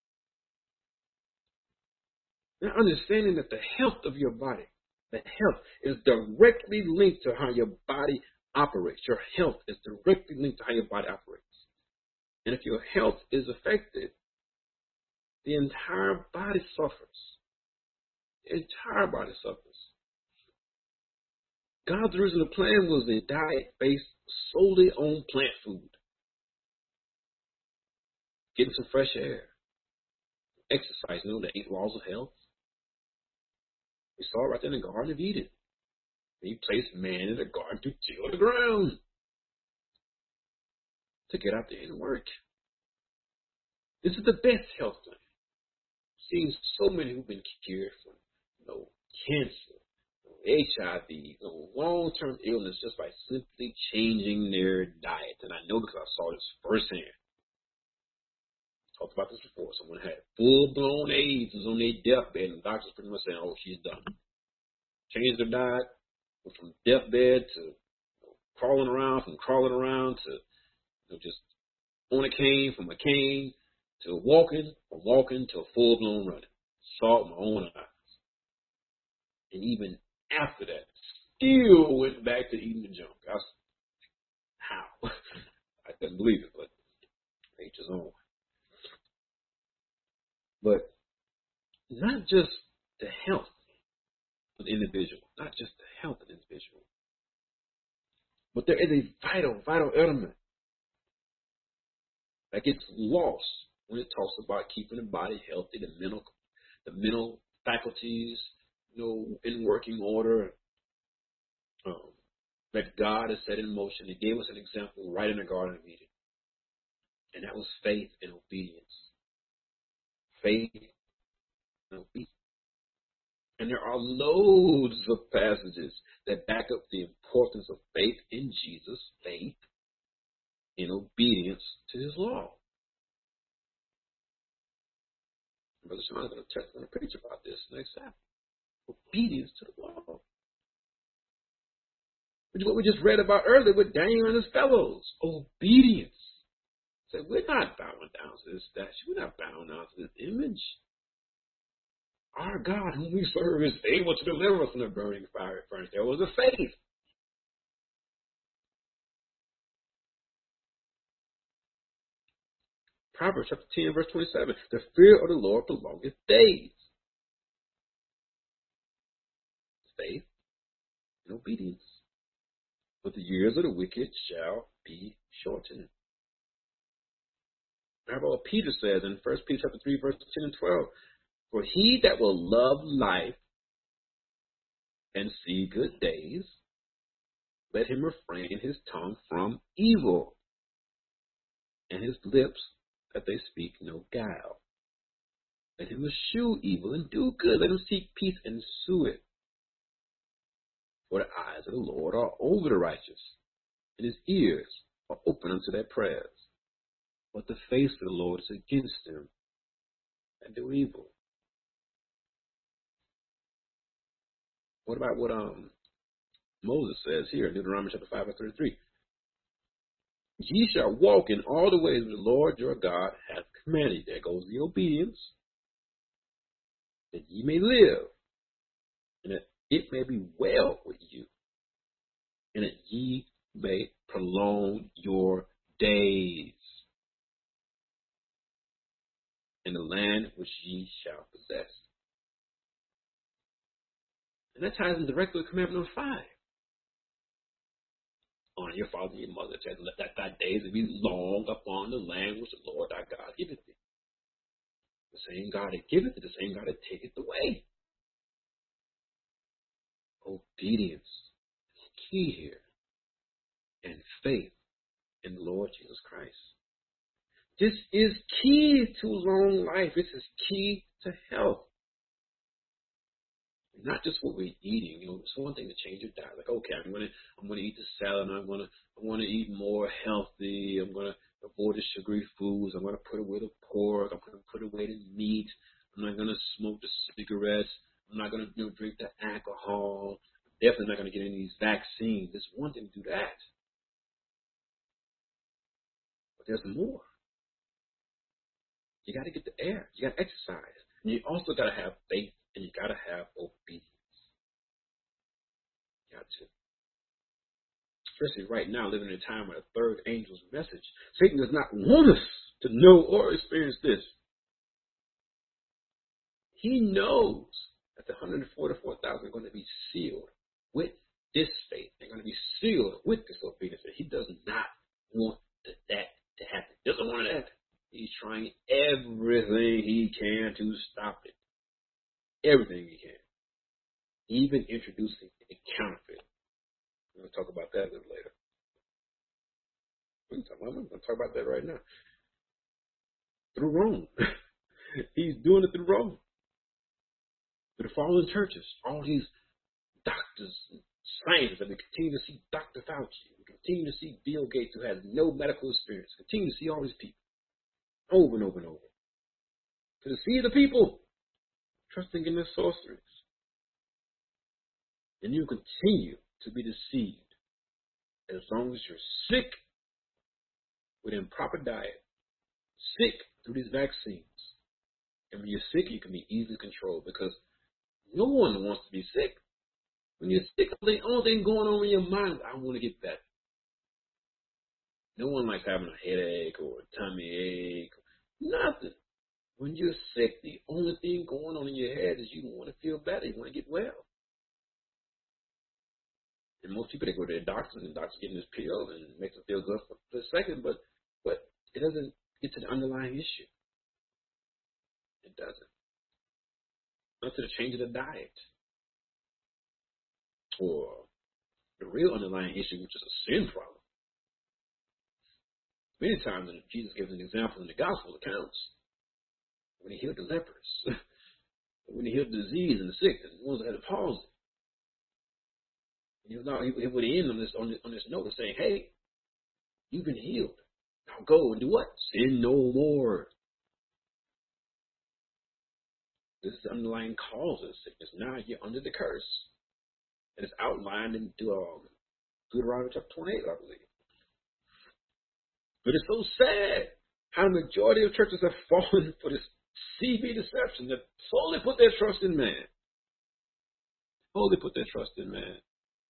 Now, understanding that the health of your body, the health is directly linked to how your body operates. Your health is directly linked to how your body operates. And if your health is affected, the entire body suffers. The entire body suffers. God's original plan was a diet based solely on plant food. Getting some fresh air. Exercise, you know, the eight laws of health. We saw it right there in the Garden of Eden. He placed man in the garden to till the ground, to get out there and work. This is the best health plan. Seeing so many who've been cured from, you know, cancer, H I V, you know, long-term illness just by simply changing their diet. And I know because I saw this firsthand. Talked about this before. Someone had full-blown AIDS, was on their deathbed, and the doctors pretty much saying, oh, she's done. Changed their diet, went from deathbed to, you know, crawling around, from crawling around to, you know, just on a cane, from a cane to walking, from walking to full-blown running. Saw it with my own eyes. And even after that, still went back to eating the junk. I was, how? I couldn't believe it, but nature's own. But not just the health of the individual, not just the health of the individual, but there is a vital, vital element that gets lost when it talks about keeping the body healthy, the mental, the mental faculties, you know, in working order, um, that God has set in motion. He gave us an example right in the Garden of Eden, and that was faith and obedience. Faith and obedience. And there are loads of passages that back up the importance of faith in Jesus, faith in obedience to his law. Brother Sean is going to text on a preach about this next Sabbath. Obedience to the law. Which is what we just read about earlier with Daniel and his fellows. Obedience. So we're not bowing down to this statue. We're not bowing down to this image. Our God, whom we serve, is able to deliver us from the burning fiery furnace. There was a faith. Proverbs chapter ten, verse twenty-seven. The fear of the Lord prolongeth days. Faith and obedience. But the years of the wicked shall be shortened. Remember what Peter says in First Peter chapter three, verse ten and twelve. For he that will love life and see good days, let him refrain his tongue from evil, and his lips that they speak no guile. Let him eschew evil and do good. Let him seek peace and sue it. For the eyes of the Lord are over the righteous, and his ears are open unto their prayers. But the face of the Lord is against them that do evil. What about what um Moses says here in Deuteronomy chapter five, verse thirty-three? Ye shall walk in all the ways of the Lord your God hath commanded. There goes the obedience. That ye may live, and that it may be well with you, and that ye may prolong your days in the land which ye shall possess. And that ties in directly with commandment number five. Honor your father and your mother, and let that thy days be long upon the land which the Lord thy God giveth thee. The same God that giveth it, the same God that taketh away. Obedience is key here. And faith in the Lord Jesus Christ. This is key to long life. This is key to health. Not just what we're eating. You know, it's one thing to change your diet. Like, okay, I'm gonna, I'm gonna eat the salad. And I'm gonna, I want to eat more healthy. I'm gonna avoid the sugary foods. I'm gonna put away the pork. I'm gonna put away the meat. I'm not gonna smoke the cigarettes. I'm not gonna, you know, drink the alcohol. I'm definitely not gonna get any of these vaccines. It's one thing to do that, but there's more. You got to get the air. You got to exercise. And you also got to have faith. And you got to have obedience. You got to. Especially right now, living in a time with a third angel's message. Satan does not want us to know or experience this. He knows that the one hundred forty-four thousand are going to be sealed with this faith. They're going to be sealed with this obedience. And he does not want that to happen. He doesn't want that. He's trying everything he can to stop it. Everything he can. Even introducing a counterfeit. We're going to talk about that a little later. We're going to talk about that right now. Through Rome. He's doing it through Rome. Through the fallen churches. All these doctors and scientists. And we continue to see Doctor Fauci. We continue to see Bill Gates, who has no medical experience. Continue to see all these people. Over and over and over. To deceive the people. Trusting in their sorceries. And you continue to be deceived as long as you're sick with improper diet, sick through these vaccines. And when you're sick, you can be easily controlled because no one wants to be sick. When you're sick, the only thing going on in your mind is, I want to get better. No one likes having a headache or a tummy ache. Nothing. When you're sick, the only thing going on in your head is you want to feel better. You want to get well. And most people, they go to their doctors, and the doctor's getting this pill and makes them feel good for, for a second, but, but it doesn't get to the underlying issue. It doesn't. Not to the change of the diet. Or the real underlying issue, which is a sin problem. Many times Jesus gives an example in the gospel accounts when he healed the lepers, when he healed the disease and the sick, and the ones that had a palsy. And he, was not, he, he would end on this, on this on this note of saying, hey, you've been healed. Now go and do what? Sin no more. This is the underlying cause of sickness. Now you're under the curse. And it's outlined in um, Deuteronomy chapter twenty-eight, I believe. But it's so sad how the majority of churches have fallen for this C B deception that solely put their trust in man. Solely put their trust in man.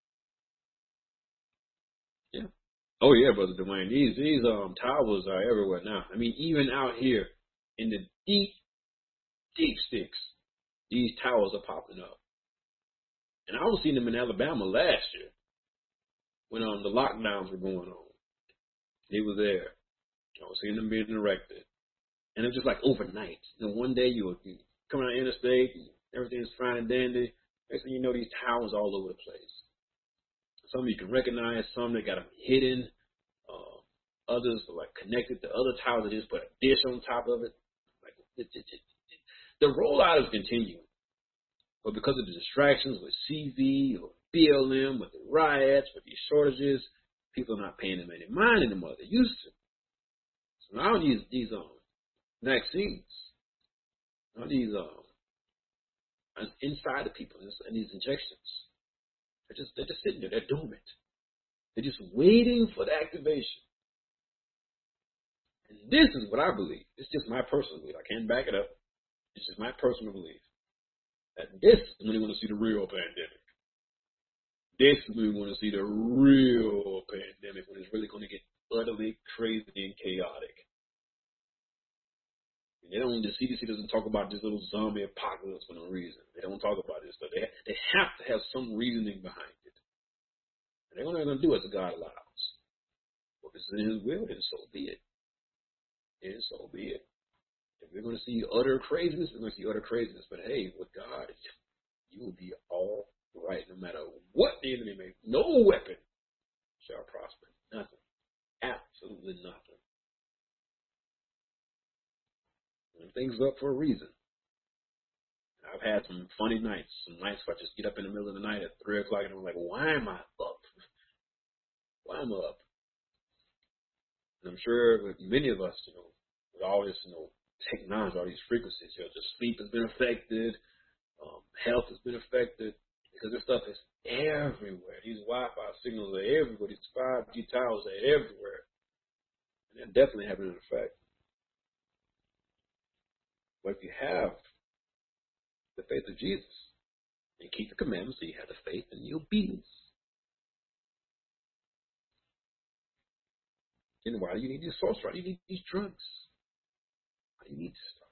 Yeah. Oh yeah, Brother Dwayne. These these um towers are everywhere now. I mean, even out here in the deep, deep sticks, these towers are popping up. And I was seeing them in Alabama last year when um the lockdowns were going on. They were there. I was seeing them being erected. And it was just like overnight. You know, one day you were coming out of the interstate and everything's fine and dandy. Next thing you know, these towers all over the place. Some you can recognize, some they got them hidden. Uh, others are like connected to other towers that just put a dish on top of it. Like it, it, it, it. The rollout is continuing. But because of the distractions with C V or B L M, with the riots, with these shortages, people are not paying them any mind anymore. They used to. So now these these um vaccines, now these um inside the people and these injections, they're just they're just sitting there. They're dormant. They're just waiting for the activation. And this is what I believe. It's just my personal belief. I can't back it up. It's just my personal belief. That this is when we want to see the real pandemic. This is when we want to see the real pandemic, when it's really going to get utterly crazy and chaotic. And they don't. The C D C doesn't talk about this little zombie apocalypse for no reason. They don't talk about this stuff. They they have to have some reasoning behind it. And they're only going to do as God allows. If it's in His will, then so be it. Then so be it. If we're going to see utter craziness, we're going to see utter craziness. But hey, with God, you will be all right no matter what the enemy may. No weapon shall prosper. Nothing. Absolutely nothing. And things are up for a reason. I've had some funny nights. Some nights where I just get up in the middle of the night at three o'clock and I'm like, why am I up? Why am I up? And I'm sure with many of us, you know, with all this, you know, technology, all these frequencies, you know, just sleep has been affected, um, health has been affected, because this stuff is everywhere. These Wi-Fi signals are everywhere. These five G towers are everywhere. And they're definitely having an effect. But if you have the faith of Jesus and keep the commandments, so you have the faith and the obedience, then why do you need these sources? Why do you need these drugs? Why do you need this stuff?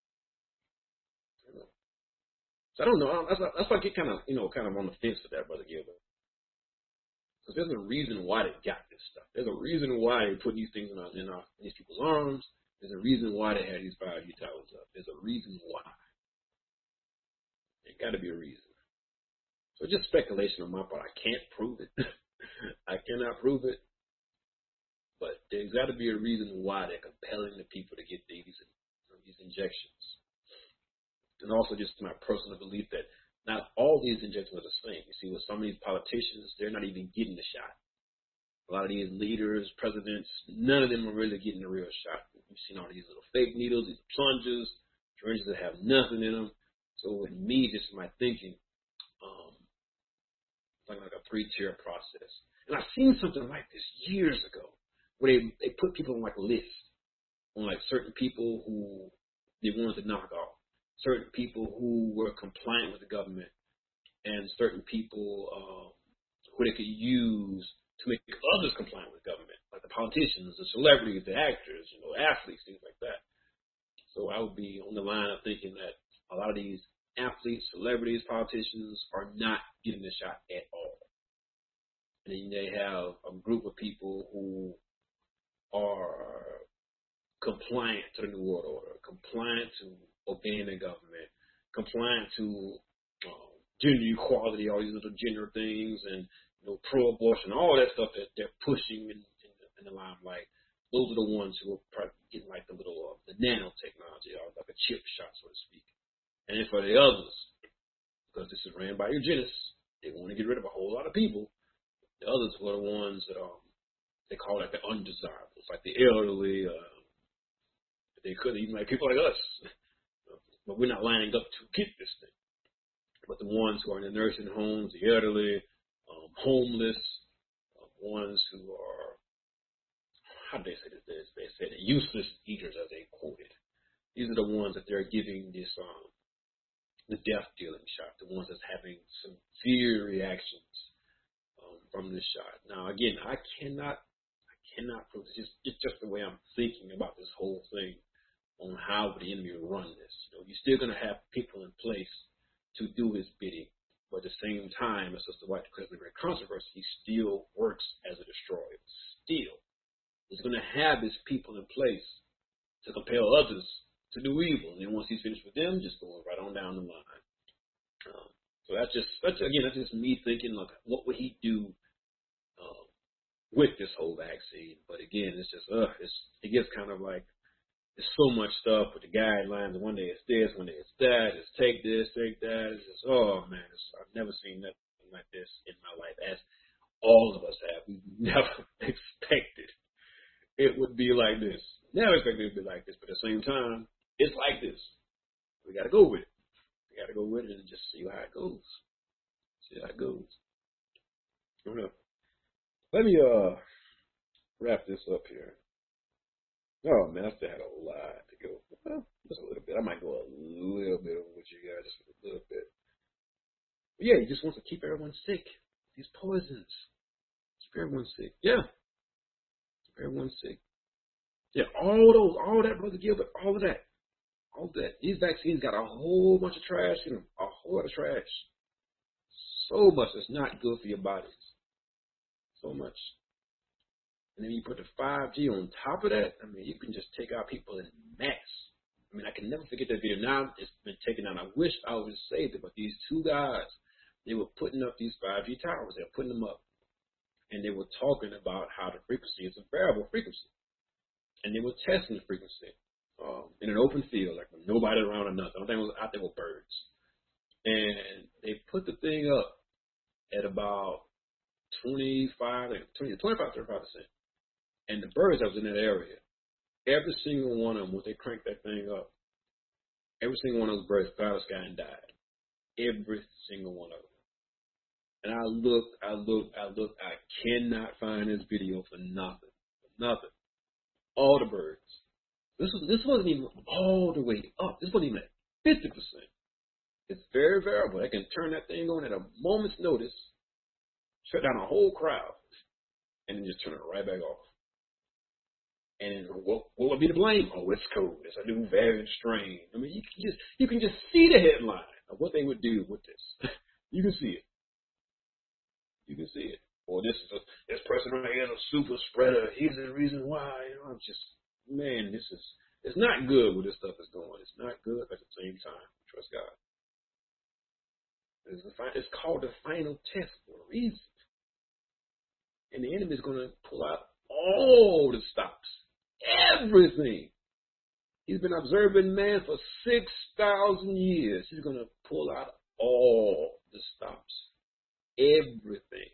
I don't know. So I don't know. That's why, that's why I get kind of, you know, kind of on the fence with that, Brother Gilbert. Because there's a reason why they got this stuff. There's a reason why they put these things in, our, in, our, in these people's arms. There's a reason why they had these five G towers up. There's a reason why. There's got to be a reason. So just speculation on my part. I can't prove it. I cannot prove it. But there's got to be a reason why they're compelling the people to get these, these injections. And also just my personal belief that not all these injections are the same. You see, with some of these politicians, they're not even getting the shot. A lot of these leaders, presidents, none of them are really getting the real shot. You've seen all these little fake needles, these plungers, syringes that have nothing in them. So with me, just my thinking, um, it's like, like a three-tier process. And I've seen something like this years ago. where they, they put people on like a list on like certain people who they wanted to knock off, certain people who were compliant with the government, and certain people uh, who they could use to make others compliant with the government, like the politicians, the celebrities, the actors, you know, athletes, things like that. So I would be on the line of thinking that a lot of these athletes, celebrities, politicians are not getting the shot at all. And then they have a group of people who are compliant to the New World Order, compliant to obeying the government, compliant to um, gender equality, all these little gender things, and you know, pro-abortion, all that stuff that they're pushing in, in, the, in the limelight. Those are the ones who are probably getting like the little uh, the nanotechnology, or like a chip shot, so to speak. And then for the others, because this is ran by eugenics, they want to get rid of a whole lot of people. The others were the ones that um, they call like the undesirables, like the elderly. Uh, they could even like people like us, but we're not lining up to get this thing. But the ones who are in the nursing homes, the elderly, um, homeless, uh, ones who are, how do they say this? They say the useless eaters, as they quoted. These are the ones that they're giving this um, the death dealing shot, the ones that's having severe reactions um, from this shot. Now, again, I cannot, I cannot prove this. It's, it's just the way I'm thinking about this whole thing on how the enemy will run this. You know, you're still going to have people in place to do his bidding, but at the same time, as Sister White declares in the Great Controversy, he still works as a destroyer. Still, he's going to have his people in place to compel others to do evil, and then once he's finished with them, just going right on down the line. Um, so that's just, that's again, that's just me thinking, like, what would he do uh, with this whole vaccine? But again, it's just, uh, it's, it gets kind of like, there's so much stuff with the guidelines. One day it's this, one day it's that. It's take this, take that. It's just, oh man, it's, I've never seen nothing like this in my life, as all of us have. We've never expected it would be like this. Never expected it to be like this, but at the same time, it's like this. We got to go with it. We got to go with it and just see how it goes. See how it goes. Let me uh wrap this up here. Oh, man, I still had a lot to go. Well, just a little bit. I might go a little bit over with you guys, just a little bit. But yeah, he just wants to keep everyone sick. These poisons. Keep everyone sick. Yeah. Keep everyone sick. Yeah, all those, all that, Brother Gilbert, all of that. All of that. These vaccines got a whole bunch of trash in them. A whole lot of trash. So much that's not good for your bodies. So much. And then you put the five G on top of that, I mean, you can just take out people in mass. I mean, I can never forget that video. Now it's been taken down. I wish I would have saved it, but these two guys, they were putting up these five G towers. They were putting them up. And they were talking about how the frequency is a variable frequency. And they were testing the frequency um, in an open field, like with nobody around or nothing. The only thing was out there were birds. And they put the thing up at about twenty-five, twenty, twenty-five, thirty-five percent. And the birds that was in that area, every single one of them, when they cranked that thing up, every single one of those birds fell out of the sky and died. Every single one of them. And I looked, I looked, I looked. I cannot find this video for nothing. For nothing. All the birds. This was, this wasn't even all the way up. This wasn't even at fifty percent. It's very variable. They can turn that thing on at a moment's notice, shut down a whole crowd, and then just turn it right back off. And what, what would be the blame? Oh, it's COVID. It's a new variant strain. I mean, you can just you can just see the headline of what they would do with this. You can see it. You can see it. Or this is a, this person right here is a super spreader. He's the reason why. You know, I'm just, man, this is, it's not good where this stuff is going. It's not good, but at the same time, trust God. It's, the, it's called the final test for a reason. And the enemy is going to pull out all the stops. Everything. He's been observing man for six thousand years. He's going to pull out all the stops. Everything.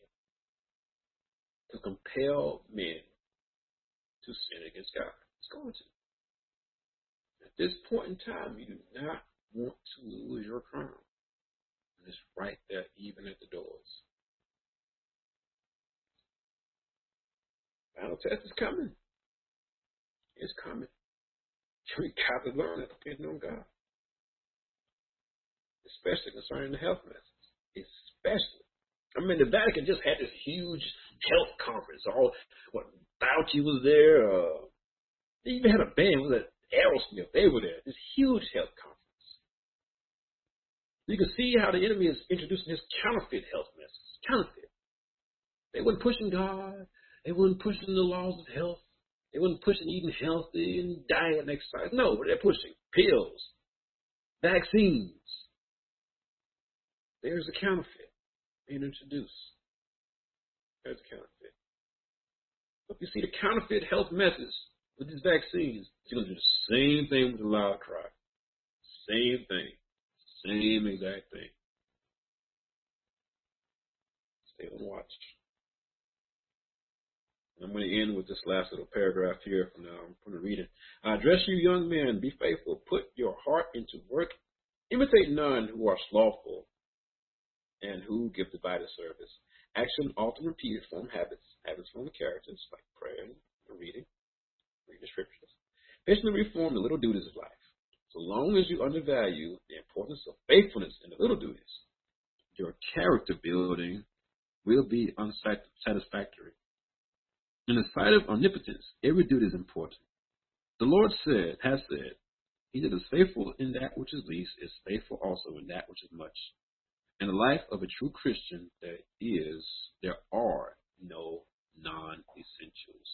To compel men to sin against God. It's going to. At this point in time, you do not want to lose your crown. And it's right there, even at the doors. Final test is coming. It's coming. We got to learn to depend on God, especially concerning the health message. Especially, I mean, the Vatican just had this huge health conference. All what Fauci was there. Uh, they even had a band. Was it Aerosmith? They were there. This huge health conference. You can see how the enemy is introducing his counterfeit health message. Counterfeit. They weren't pushing God. They weren't pushing the laws of health. They weren't pushing eating healthy and diet and exercise. No, they're pushing pills, vaccines. There's a counterfeit being introduced. There's a counterfeit. But you see, the counterfeit health message with these vaccines, it's going to do the same thing with the loud cry. Same thing. Same exact thing. Stay on watch. I'm going to end with this last little paragraph here from now. I'm going to read it. I address you, young men, be faithful. Put your heart into work. Imitate none who are slothful and who give divided service. Action often repeated form habits. Habits form characters, like prayer and reading. Read the scriptures. Patiently reform the little duties of life. So long as you undervalue the importance of faithfulness in the little duties, your character building will be unsatisfactory. In the sight of omnipotence, every duty is important. The Lord said, has said, he that is faithful in that which is least is faithful also in that which is much. In the life of a true Christian, there is, there are no non-essentials.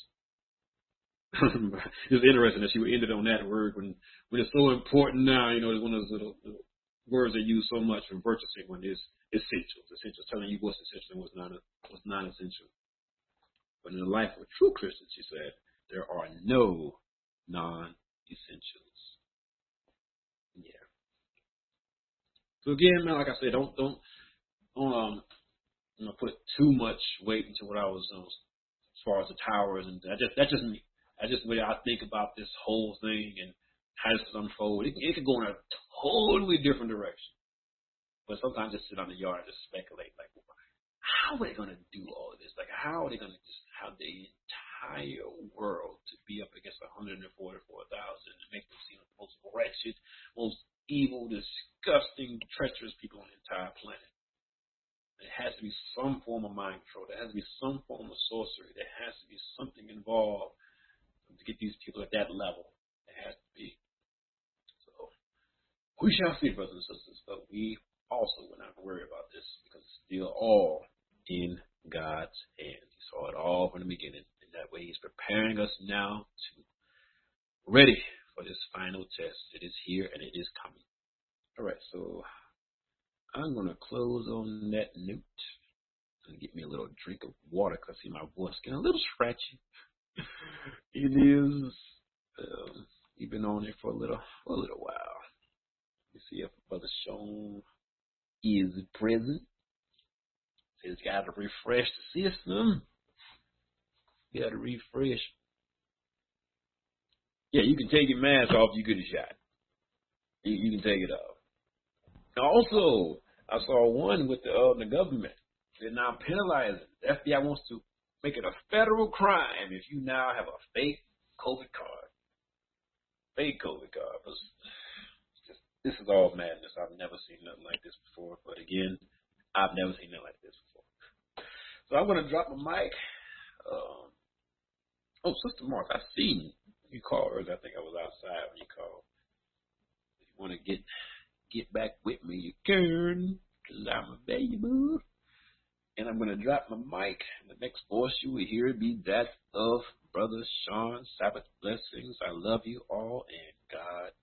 It's interesting that you ended on that word when, when it's so important now. You know, it's one of those little, little words they use so much in virtue when it's essentials. Essentials, telling you what's essential and what's not, what's non-essential. But in the life of a true Christian, she said, there are no non-essentials. Yeah. So again, man, like I said, don't don't don't um you know put too much weight into what I was um, as far as the towers, and that just that just me. I just the way I think about this whole thing and how this unfold. It, it could go in a totally different direction. But sometimes I just sit on the yard and just speculate, like, how are they going to do all of this? Like, how are they going to just have the entire world to be up against one hundred forty-four thousand and make them seem like the most wretched, most evil, disgusting, treacherous people on the entire planet? There has to be some form of mind control. There has to be some form of sorcery. There has to be something involved to get these people at that level. There has to be. So, we shall see, brothers and sisters, but we also will not worry about this because it's still all in God's hands. He saw it all from the beginning. And that way he's preparing us now to ready for this final test. It is here and it is coming. All right, so I'm going to close on that note and get me a little drink of water because I see my voice getting a little scratchy. It is. Um, you've been on it for a little, for a little while. Let me see if Brother Sean is present. Says got to refresh the system. Got to refresh. Yeah, you can take your mask off. You get a shot. You, you can take it off. Also, I saw one with the uh, the government. They're now penalizing. The F B I wants to make it a federal crime if you now have a fake COVID card. Fake COVID card. It's just, this is all madness. I've never seen nothing like this before. But again, I've never seen nothing like this before. So I'm going to drop my mic. Um, oh, Sister Mark, I seen you called earlier. I think I was outside when you called. If you want to get get back with me, you can, because I'm available. And I'm going to drop my mic. The next voice you will hear be that of Brother Sean. Sabbath blessings. I love you all, and God